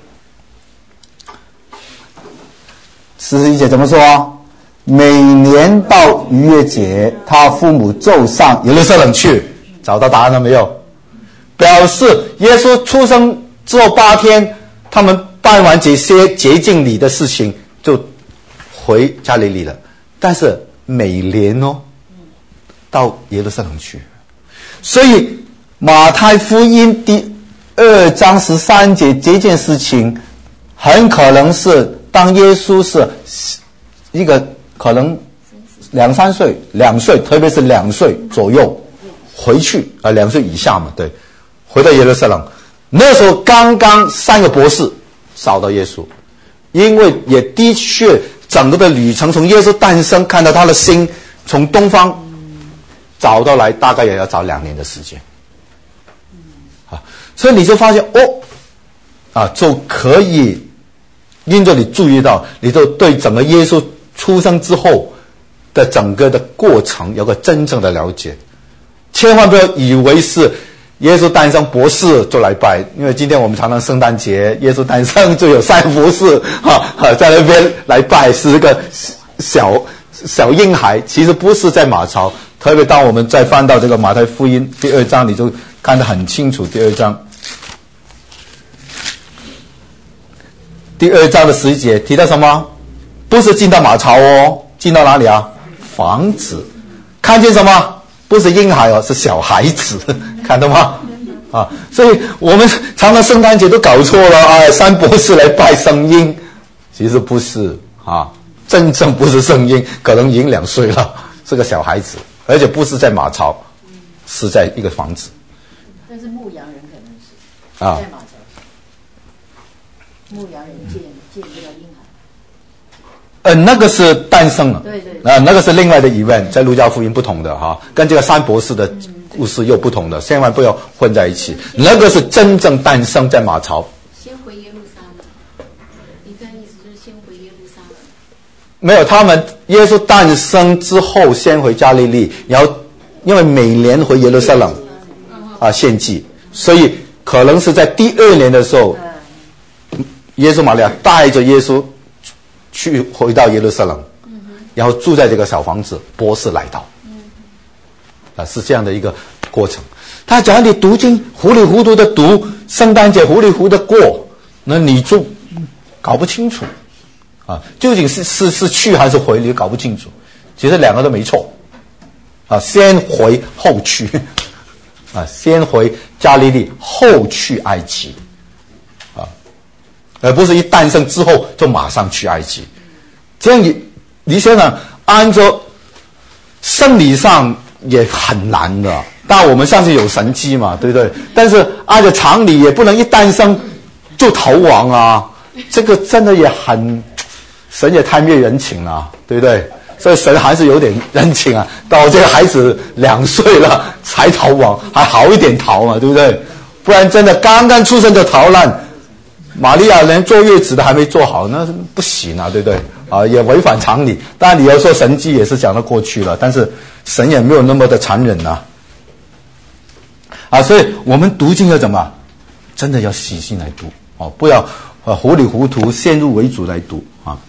四十一节怎么说？每年到逾越节，他父母就上耶路撒冷去。找到答案了没有？表示耶稣出生之后八天，他们办完这些洁净礼的事情，就回加利利了。但是每年哦，到耶路撒冷去。所以马太福音第二章十三节这件事情，很可能是当耶稣是一个可能两三岁、两岁，特别是两岁左右回去啊、呃，两岁以下嘛，对，回到耶路撒冷。那时候刚刚三个博士找到耶稣，因为也的确整个的旅程，从耶稣诞生看到他的心从东方找到来大概也要找两年的时间。啊，所以你就发现哦，啊，就可以因着你注意到，你就对整个耶稣出生之后的整个的过程有个真正的了解。千万不要以为是耶稣诞生博士就来拜，因为今天我们常常圣诞节耶稣诞生就有三博士啊在那边来拜，是个小小婴孩，其实不是在马槽。特别当我们再翻到这个马太福音第二章，你就看得很清楚。第二章第二章的十一节提到什么？不是进到马槽哦，进到哪里啊？房子。看见什么？不是婴孩哦，是小孩子，看到吗？啊，所以我们常常圣诞节都搞错了啊，三博士来拜圣婴，其实不是啊，真正不是圣婴，可能已经两岁了，是个小孩子，而且不是在马槽，是在一个房子。 但是牧羊人可能是啊， 在马槽，牧羊人见见这个婴孩。 呃，那个是诞生了， 对对， 啊，那个是另外的event，在路加福音不同的哈，跟这个三博士的故事又不同的，千万不要混在一起。那个是真正诞生在马槽。 先回耶路撒冷，你的意思就是先回耶路撒冷？ 没有，他们耶稣诞生之后先回加利利，然后因为每年回耶路撒冷啊献祭，所以可能是在第二年的时候，耶稣玛利亚带着耶稣去回到耶路撒冷，然后住在这个小房子，博士来到，啊，是这样的一个过程。他讲你读经糊里糊涂的读，圣诞节糊里糊涂的过，那你就搞不清楚啊，究竟是是是去还是回，你搞不清楚。其实两个都没错啊，先回后去啊，先回加利利后去埃及啊，而不是一诞生之后就马上去埃及。这样你你想想，按照生理上也很难的，但我们相信有神迹嘛，对不对？但是按照常理也不能一诞生就逃亡啊，这个真的也很，神也太没人情了，对不对？所以神还是有点人情啊，到这个孩子两岁了才逃亡，还好一点逃嘛，对不对？不然真的刚刚出生就逃难，玛利亚连坐月子都还没做好，那不行啊，对不对？啊，也违反常理。当然你要说神迹也是讲得过去了，但是神也没有那么的残忍啊。啊，所以我们读经要怎么？真的要细心来读哦，不要呃糊里糊涂、先入为主来读啊。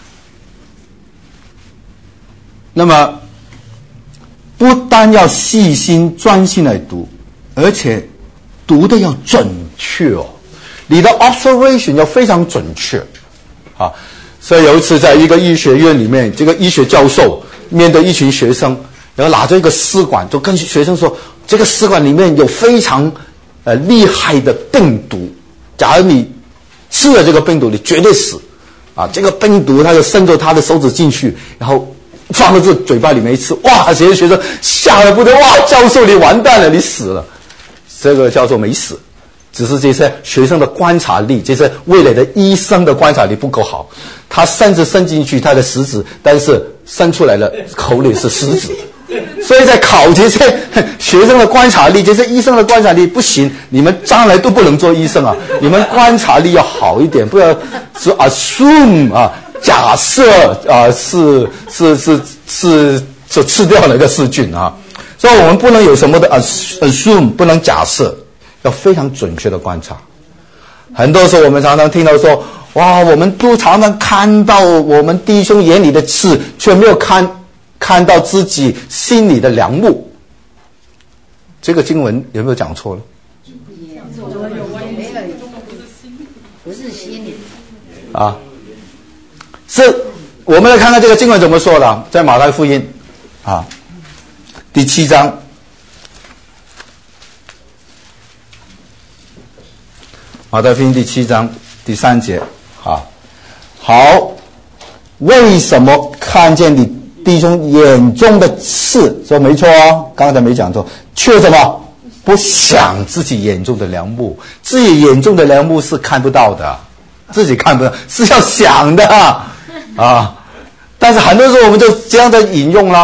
那么不单要细心专心来读，而且读的要准确哦，你的 observation 要非常准确啊。所以有一次在一个医学院里面，这个医学教授面对一群学生，然后拿着一个试管，就跟学生说，这个试管里面有非常呃厉害的病毒，假如你吃了这个病毒，你绝对死啊！这个病毒他就伸着他的手指进去，然后放到这嘴巴里面一吃，哇！这些学生吓得不得，哇！教授你完蛋了，你死了。这个教授没死，只是这些学生的观察力，这些未来的医生的观察力不够好。他甚至伸进去他的食指，但是伸出来了口里是食指。所以在考这些学生的观察力，这些医生的观察力不行，你们将来都不能做医生啊！你们观察力要好一点，不要是 assume 啊，假设啊是是是是是吃掉了一个细菌啊，所以我们不能有什么的 assume， 不能假设，要非常准确的观察。很多时候我们常常听到说，哇，我们都常常看到我们弟兄眼里的刺，却没有看看到自己心里的梁木。这个经文有没有讲错了？ 不是心里啊，是我们来看看这个经文怎么说的，在马太福音啊第七章。马太福音第七章第三节啊，好，为什么看见你弟兄眼中的刺？说没错哦，刚才没讲错，却什么？不想自己眼中的梁木，自己眼中的梁木是看不到的，自己看不到，是要想的啊。但是很多时候我们就这样的引用啦，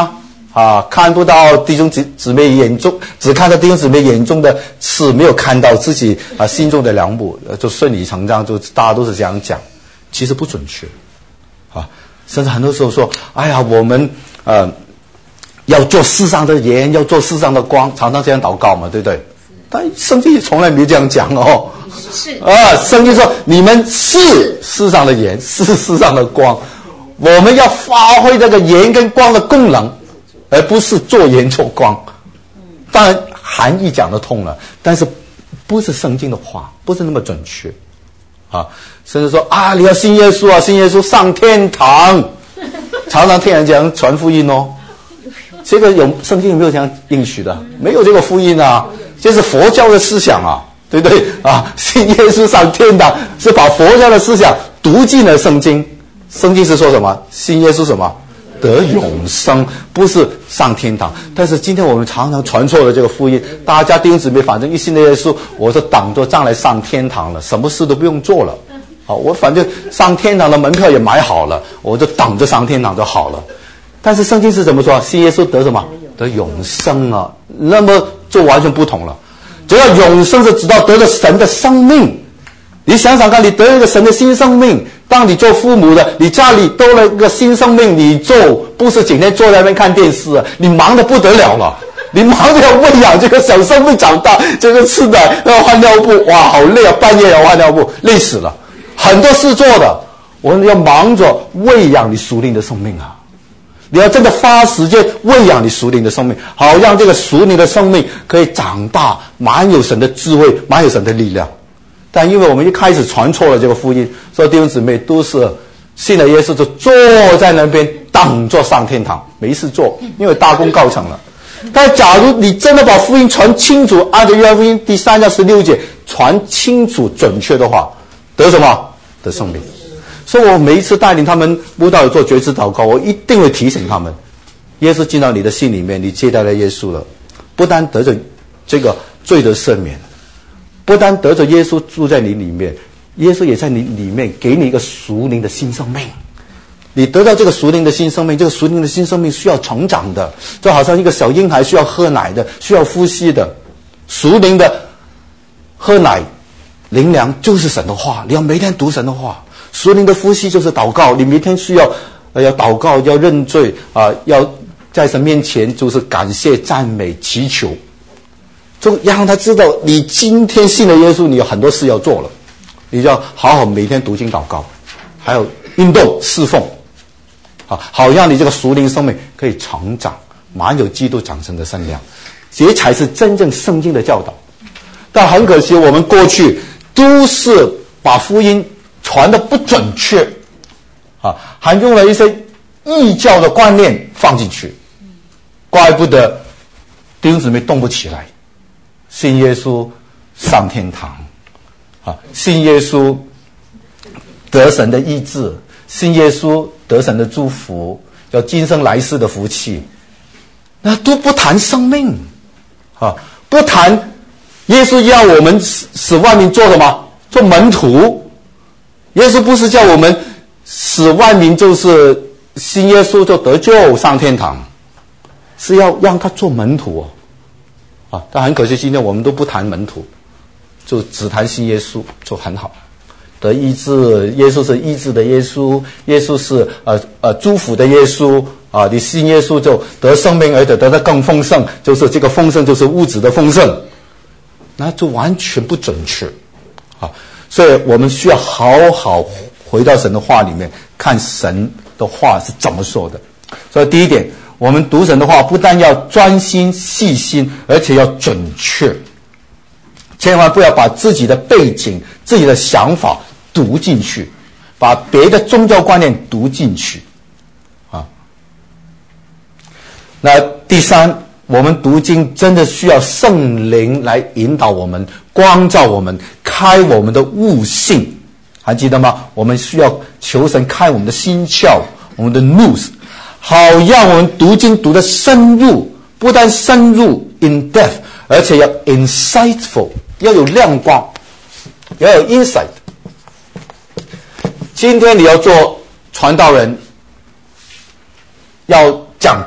啊，看不到弟兄姊姊妹眼中，只看到弟兄姊妹眼中的刺，没有看到自己啊心中的梁木，就顺理成章，就大家都是这样讲，其实不准确啊。甚至很多时候说，哎呀，我们呃要做世上的盐，要做世上的光，常常这样祷告嘛，对不对？但圣经从来没这样讲哦。 是啊，圣经说你们是世上的盐，是世上的光，我们要发挥这个盐跟光的功能，而不是做盐做光。当然含义讲得通了，但是不是圣经的话，不是那么准确啊。甚至说啊，你要信耶稣啊，信耶稣上天堂，常常听人讲传福音哦。这个有圣经有没有这样应许的？没有这个福音啊，这是佛教的思想啊，对不对啊？信耶稣上天堂是把佛教的思想读进了圣经。圣经是说什么？信耶稣什么？得永生，不是上天堂。但是今天我们常常传错了这个福音，大家弟兄姊妹，反正一信了耶稣，我就等着将来上天堂了，什么事都不用做了。好，我反正上天堂的门票也买好了，我就等着上天堂就好了。但是圣经是怎么说？信耶稣得什么？得永生啊！那么就完全不同了。只要永生是直到得了神的生命。你想想看，你得了一个神的新生命，当你做父母的，你家里多了一个新生命，你做不是整天坐在那边看电视啊，你忙得不得了了。你忙着要喂养这个小生命长大，这个吃奶要换尿布，哇，好累啊！半夜要换尿布，累死了。很多事做的，我们要忙着喂养你属灵的生命啊！你要真的花时间喂养你属灵的生命，好让这个属灵的生命可以长大，满有神的智慧，满有神的力量。但因为我们一开始传错了这个福音，所以弟兄姊妹都是信了耶稣就坐在那边等着上天堂，没事做，因为大功告成了。但假如你真的把福音传清楚，按照约翰福音第三章十六节传清楚准确的话，得什么？得生命。所以我每一次带领他们慕道友做觉知祷告，我一定会提醒他们，耶稣进到你的心里面，你接待了耶稣了，不单得着这个罪的赦免，不单得着耶稣住在你里面，耶稣也在你里面给你一个属灵的新生命。你得到这个属灵的新生命，这个属灵的新生命需要成长的，就好像一个小婴孩需要喝奶的，需要呼吸的。属灵的喝奶灵粮就是神的话，你要每天读神的话。属灵的呼吸就是祷告，你每天需要呃要祷告，要认罪啊、呃，要在神面前就是感谢、赞美、祈求，就让他知道你今天信了耶稣，你有很多事要做了，你就要好好每天读经祷告，还有运动侍奉，啊，好让你这个属灵生命可以成长，满有基督长成的身量，这才是真正圣经的教导。但很可惜，我们过去都是把福音传得不准确，啊，还用了一些异教的观念放进去，怪不得弟兄姊妹动不起来。信耶稣上天堂，啊，信耶稣得神的医治，信耶稣得神的祝福，叫今生来世的福气，那都不谈生命，啊，不谈耶稣要我们使使万民做什么？做门徒。耶稣不是叫我们使万民就是信耶稣就得救上天堂，是要让他做门徒哦。啊，但很可惜，今天我们都不谈门徒，就只谈信耶稣，就很好。得医治，耶稣是医治的耶稣，耶稣是呃呃祝福的耶稣啊！你信耶稣就得生命，而且得的更丰盛，就是这个丰盛就是物质的丰盛，那就完全不准确啊！所以我们需要好好回到神的话里面，看神的话是怎么说的。所以第一点，我们读神的话不但要专心细心，而且要准确，千万不要把自己的背景、自己的想法读进去，把别的宗教观念读进去啊。那第三，我们读经真的需要圣灵来引导我们，光照我们，开我们的悟性，还记得吗？我们需要求神开我们的心窍，我们的 nous， 好让我们读经读得深入，不但深入 in depth， 而且要 insightful， 要有亮光，要有 insight。今天你要做传道人，要讲道，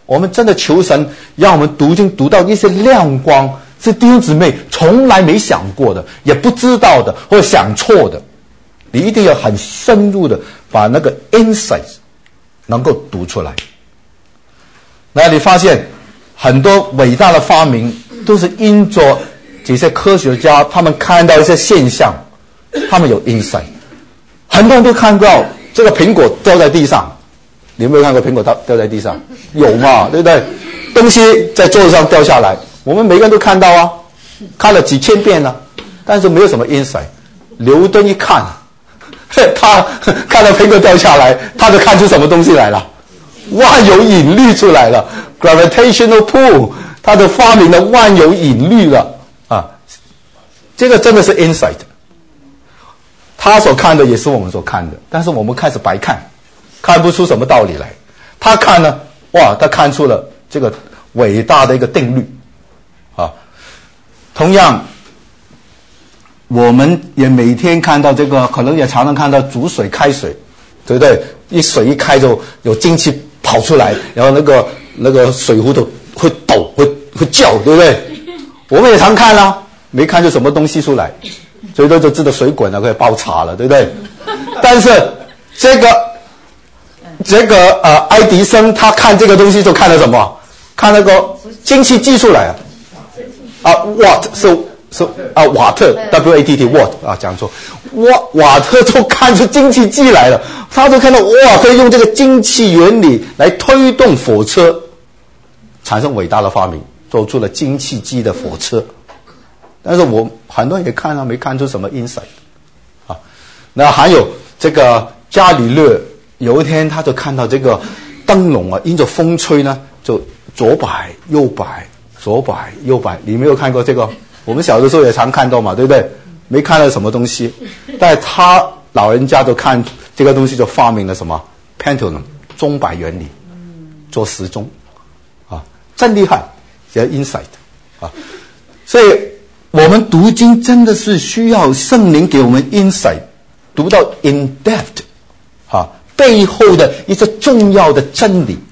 我们真的求神让我们读经读到一些亮光，是弟兄姊妹从来没想过的，也不知道的，或者想错的。你一定要很深入的把那个 insight 能够读出来。那你发现很多伟大的发明都是因着这些科学家他们看到一些现象，他们有 insight。很多人都看到这个苹果掉在地上，你有没有看过苹果掉掉在地上？有嘛，对不对？东西在桌子上掉下来，我们每个人都看到啊，看了几千遍了，但是没有什么 insight。牛顿一看，他看到苹果掉下来，他就看出什么东西来了？万有引力出来了 ，gravitational pull， 他的发明了万有引力了啊！这个真的是 insight。他所看的也是我们所看的，但是我们开始白看，看不出什么道理来。他看呢，哇，他看出了这个伟大的一个定律啊。同样，我们也每天看到这个，可能也常常看到煮水开水，对不对？一水一开就有蒸汽跑出来，然后那个那个水壶都会抖，会会叫，对不对？我们也常看啦、啊，没看出什么东西出来。最多就知道水滚了，可以泡茶了，对不对？但是这个这个呃，爱迪生他看这个东西就看了什么？看那个蒸汽机出来啊！啊 ，watt 是是啊，瓦特 W A T T watt 啊，讲错，瓦瓦特就看出蒸汽机来了，他就看到哇，可以用这个蒸汽原理来推动火车，产生伟大的发明，做出了蒸汽机的火车。但是我很多人也看了，没看出什么 insight 啊。那还有这个伽利略，有一天他就看到这个灯笼啊，因着风吹呢，就左摆右摆，左摆右摆。你没有看过这个？我们小的时候也常看到嘛，对不对？没看到什么东西，但他老人家就看这个东西，就发明了什么 pendulum 钟摆原理，做时钟啊，真厉害，这 insight 啊，所以。我们读经真的是需要圣灵给我们 insight， 读到 in depth 啊，背后的一些重要的真理。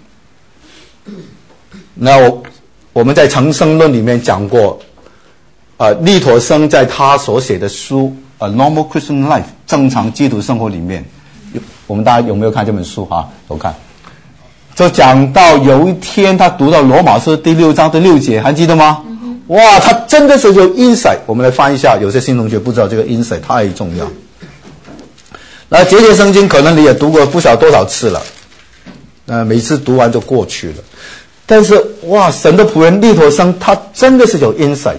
那我我们在成圣论里面讲过，呃，利陀生在他所写的书《A Normal Christian Life》正常基督生活里面，我们大家有没有看这本书啊？有看，就讲到有一天他读到罗马书第六章第六节，还记得吗？哇，他真的是有 insight。我们来翻一下，有些新同学不知道这个 insight 太重要。那节节圣经可能你也读过不晓多少次了，呃，每次读完就过去了。但是哇，神的仆人利陀生他真的是有 insight。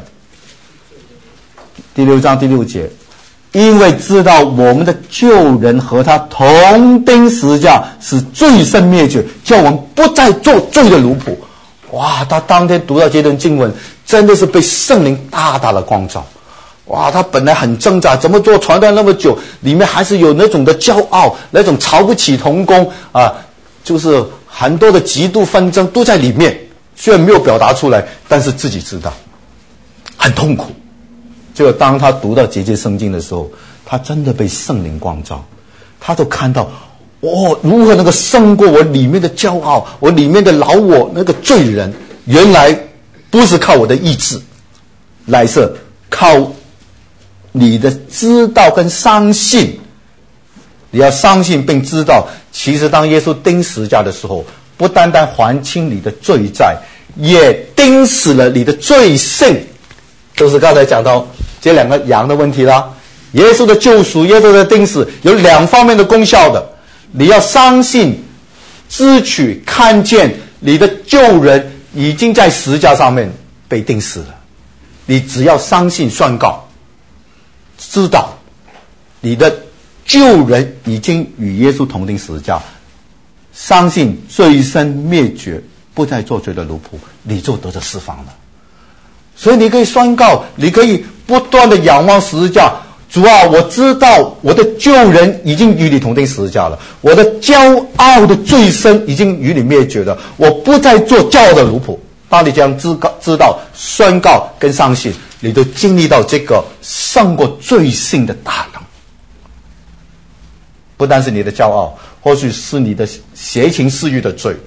第六章第六节，因为知道我们的救人和他同钉十字架，使罪身灭绝，叫我们不再做罪的奴仆。哇，他当天读到这段经文，真的是被圣灵大大的光照。哇，他本来很挣扎，怎么做传道那么久，里面还是有那种的骄傲，那种瞧不起同工啊，就是很多的嫉妒纷争都在里面。虽然没有表达出来，但是自己知道，很痛苦。结果当他读到节节圣经的时候，他真的被圣灵光照，他都看到。哦，如何能够胜过我里面的骄傲，我里面的老我那个罪人？原来不是靠我的意志，乃是靠你的知道跟相信。你要相信并知道，其实当耶稣钉十字架的时候，不单单还清你的罪债，也钉死了你的罪性。就是刚才讲到这两个羊的问题啦。耶稣的救赎，耶稣的钉死有两方面的功效的。你要相信、支取、看见你的救人已经在十字架上面被钉死了。你只要相信宣告，知道你的救人已经与耶稣同钉十字架，相信罪身灭绝，不再做罪的奴仆，你就得着释放了。所以你可以宣告，你可以不断的仰望十字架。主啊，我知道我的救人已经与你同钉十字架了，我的骄傲的罪身已经与你灭绝了，我不再做骄傲的奴仆。当你这样知知道、宣告跟相信，你都经历到这个胜过罪性的大能。不单是你的骄傲，或许是你的邪情私欲的罪，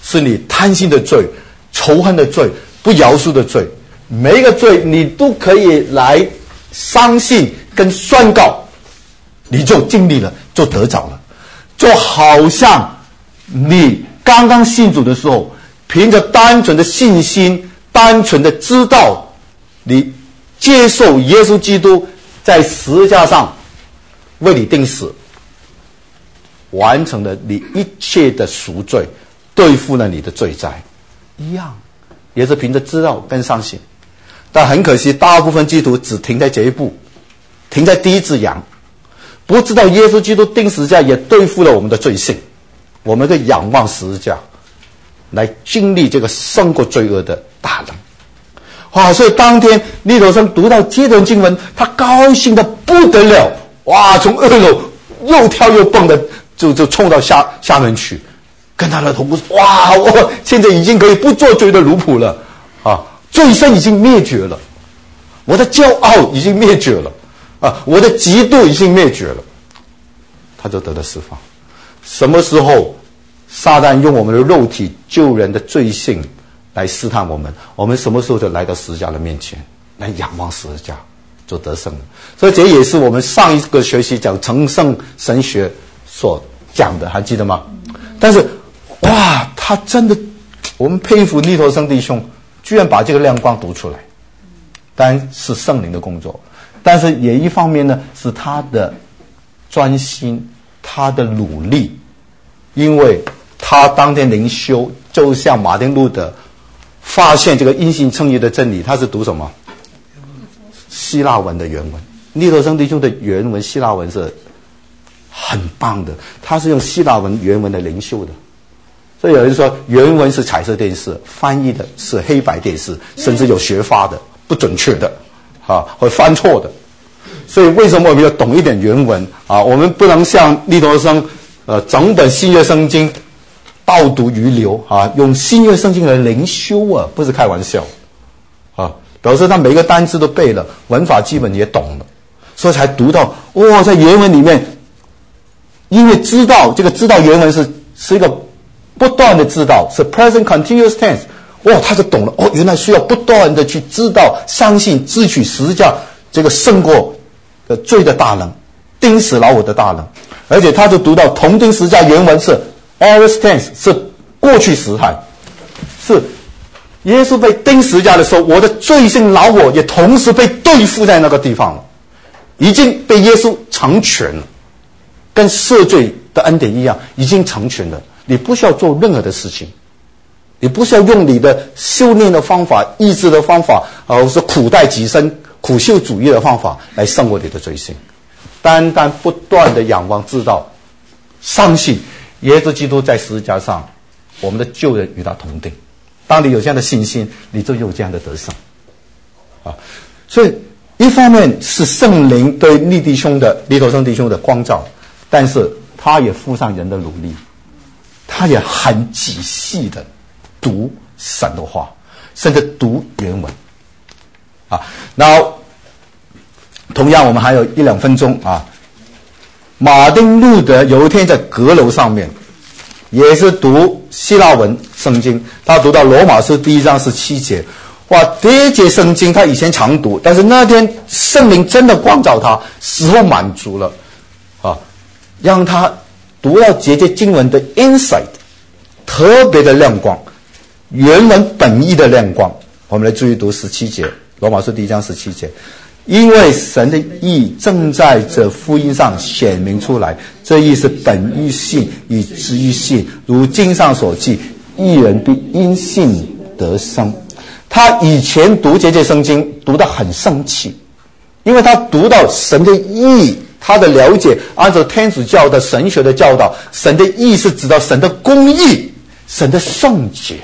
是你贪心的罪、仇恨的罪、不饶恕的罪。每一个罪你都可以来相信跟宣告，你就经历了，就得着了。就好像你刚刚信主的时候，凭着单纯的信心，单纯的知道你接受耶稣基督在十字架上为你钉死，完成了你一切的赎罪，对付了你的罪债，一样也是凭着知道跟相信。但很可惜，大部分基督徒只停在这一步，停在第一只羊，不知道耶稣基督钉十字架也对付了我们的罪性，我们的仰望十字架来经历这个胜过罪恶的大能。哇！所以当天利头生读到这段经文，他高兴的不得了，哇！从二楼又跳又蹦的就就冲到下下面去，跟他的同工说：哇！我现在已经可以不做罪的奴仆了啊！罪身已经灭绝了，我的骄傲已经灭绝了啊！我的嫉妒已经灭绝了，他就得了释放。什么时候撒旦用我们的肉体救人的罪性来试探我们，我们什么时候就来到十字架的面前，来仰望十字架，就得胜了。所以这也是我们上一个学期讲成圣神学所讲的，还记得吗？但是哇，他真的，我们佩服利头生弟兄居然把这个亮光读出来。当然是圣灵的工作，但是也一方面呢是他的专心，他的努力。因为他当天灵修，就像马丁路德发现这个因信称义的真理，他是读什么？希腊文的原文。利头生弟兄的原文希腊文是很棒的，他是用希腊文原文的灵修的。所以有人说原文是彩色电视，翻译的是黑白电视，甚至有学发的，不准确的啊，会翻错的。所以为什么我们要懂一点原文啊？我们不能像利头生呃整本新约圣经倒读如流啊，用新约圣经来灵修啊，不是开玩笑啊。表示他每个单词都背了，文法基本也懂了，所以才读到哦，在原文里面，因为知道这个知道原文是是一个不断的知道，是 present continuous tense， 哦，他就懂了哦，原来需要不断的去知道、相信、支取十字架这个胜过的罪的大能，钉死老我的大能，而且他就读到同钉十字架原文是 aorist tense， 是过去时态，是耶稣被钉十字架的时候，我的罪性老我也同时被对付在那个地方了，已经被耶稣成全了，跟赦罪的恩典一样，已经成全了。你不需要做任何的事情，你不需要用你的修炼的方法、意志的方法，呃，或是苦待己身、苦修主义的方法来胜过你的罪性。单单不断的仰望知道，相信耶稣基督在十字架上，我们的救人与他同定。当你有这样的信心，你就有这样的得胜啊！所以一方面是圣灵对利弟兄的利头生弟兄的光照，但是他也附上人的努力，他也很仔细的读神的话，甚至读原文啊。然后同样我们还有一两分钟啊。马丁路德有一天在阁楼上面也是读希腊文圣经，他读到罗马书第一章十七节，哇，这一节圣经他以前常读，但是那天圣灵真的光照他，时候满足了啊，让他读到这节经文的 insight， 特别的亮光，原文本意的亮光。我们来注意读十七节，罗马书第一章十七节，因为神的义正在这福音上显明出来，这义是本于信，以至于信，如经上所记，义人必因信得生。他以前读这节圣经读得很生气，因为他读到神的义，他的了解按照天主教的神学的教导，神的义是指到神的公义，神的圣洁。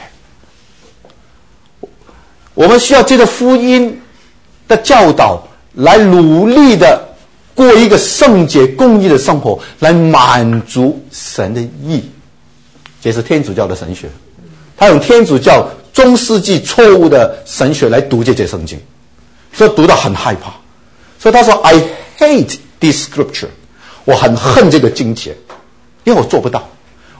我们需要借着福音的教导来努力的过一个圣洁公义的生活，来满足神的义。这是天主教的神学，他用天主教中世纪错误的神学来读这节圣经，所以读得很害怕。所以他说 I hate this scripture， 我很恨这个经节，因为我做不到，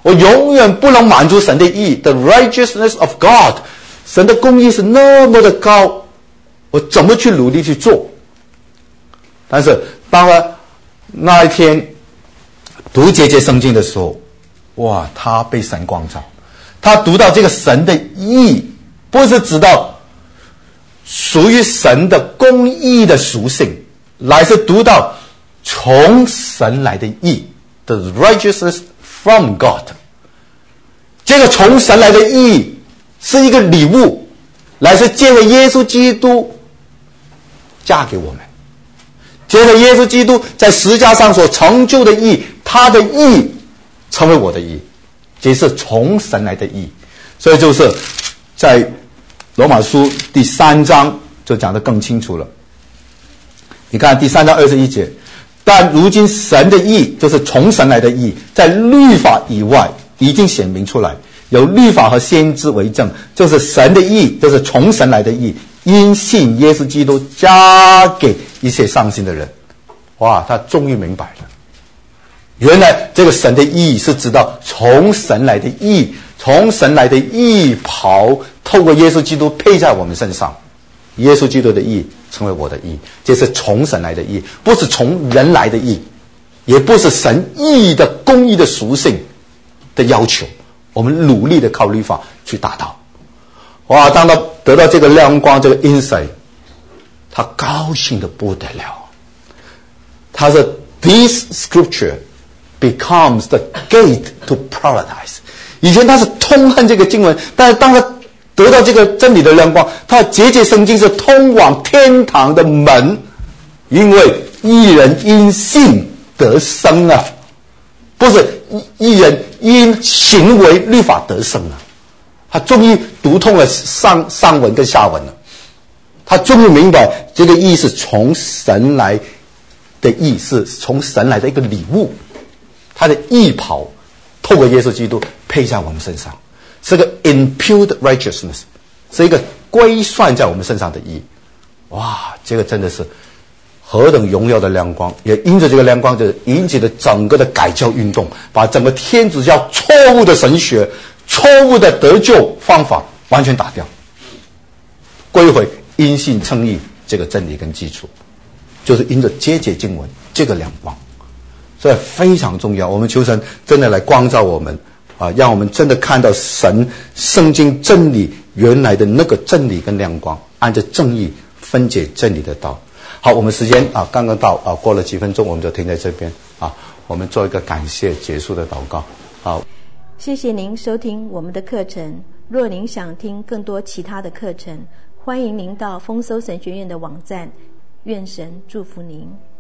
我永远不能满足神的义 ，the righteousness of God， 神的公义是那么的高，我怎么去努力去做？但是当了那一天读这节圣经的时候，哇，他被神光照，他读到这个神的义，不是知道属于神的公义的属性，乃是读到从神来的义 ，the righteousness from God。这个从神来的义是一个礼物，乃是借着耶稣基督嫁给我们。借着耶稣基督在十字架上所成就的义，他的义成为我的义，这是从神来的义。所以就是在罗马书第三章就讲得更清楚了。你看第三章二十一节，但如今神的义就是从神来的义，在律法以外已经显明出来，有律法和先知为证，就是神的义就是从神来的义，因信耶稣基督加给一切相信的人。哇，他终于明白了，原来这个神的义是知道从神来的义，从神来的义袍透过耶稣基督配在我们身上，耶稣基督的义成为我的义，这是从神来的义，不是从人来的义，也不是神义的公义的属性的要求，我们努力的靠律法去达到。哇，当他得到这个亮光，这个 insight， 他高兴的不得了。他说 This scripture becomes the gate to paradise。 以前他是痛恨这个经文，但是当他得到这个真理的亮光，他节节圣经是通往天堂的门，因为义人因信得生啊，不是义人因行为律法得生啊。他终于读通了上上文跟下文了，他终于明白这个义是从神来的义，是从神来的一个礼物，他的义袍透过耶稣基督配在我们身上，是个 imputed righteousness， 是一个归算在我们身上的义。哇，这个真的是何等荣耀的亮光，也因着这个亮光就引起了整个的改教运动，把整个天主教错误的神学、错误的得救方法完全打掉，归回因信称义这个真理跟基础，就是因着节节经文这个亮光。所以非常重要，我们求神真的来光照我们啊，让我们真的看到神圣经真理原来的那个真理跟亮光，按着正义分解真理的道。好，我们时间啊刚刚到啊，过了几分钟我们就停在这边啊，我们做一个感谢结束的祷告。好， 谢谢您收听我们的课程。若您想听更多其他的课程，欢迎您到丰收神学院的网站。愿神祝福您。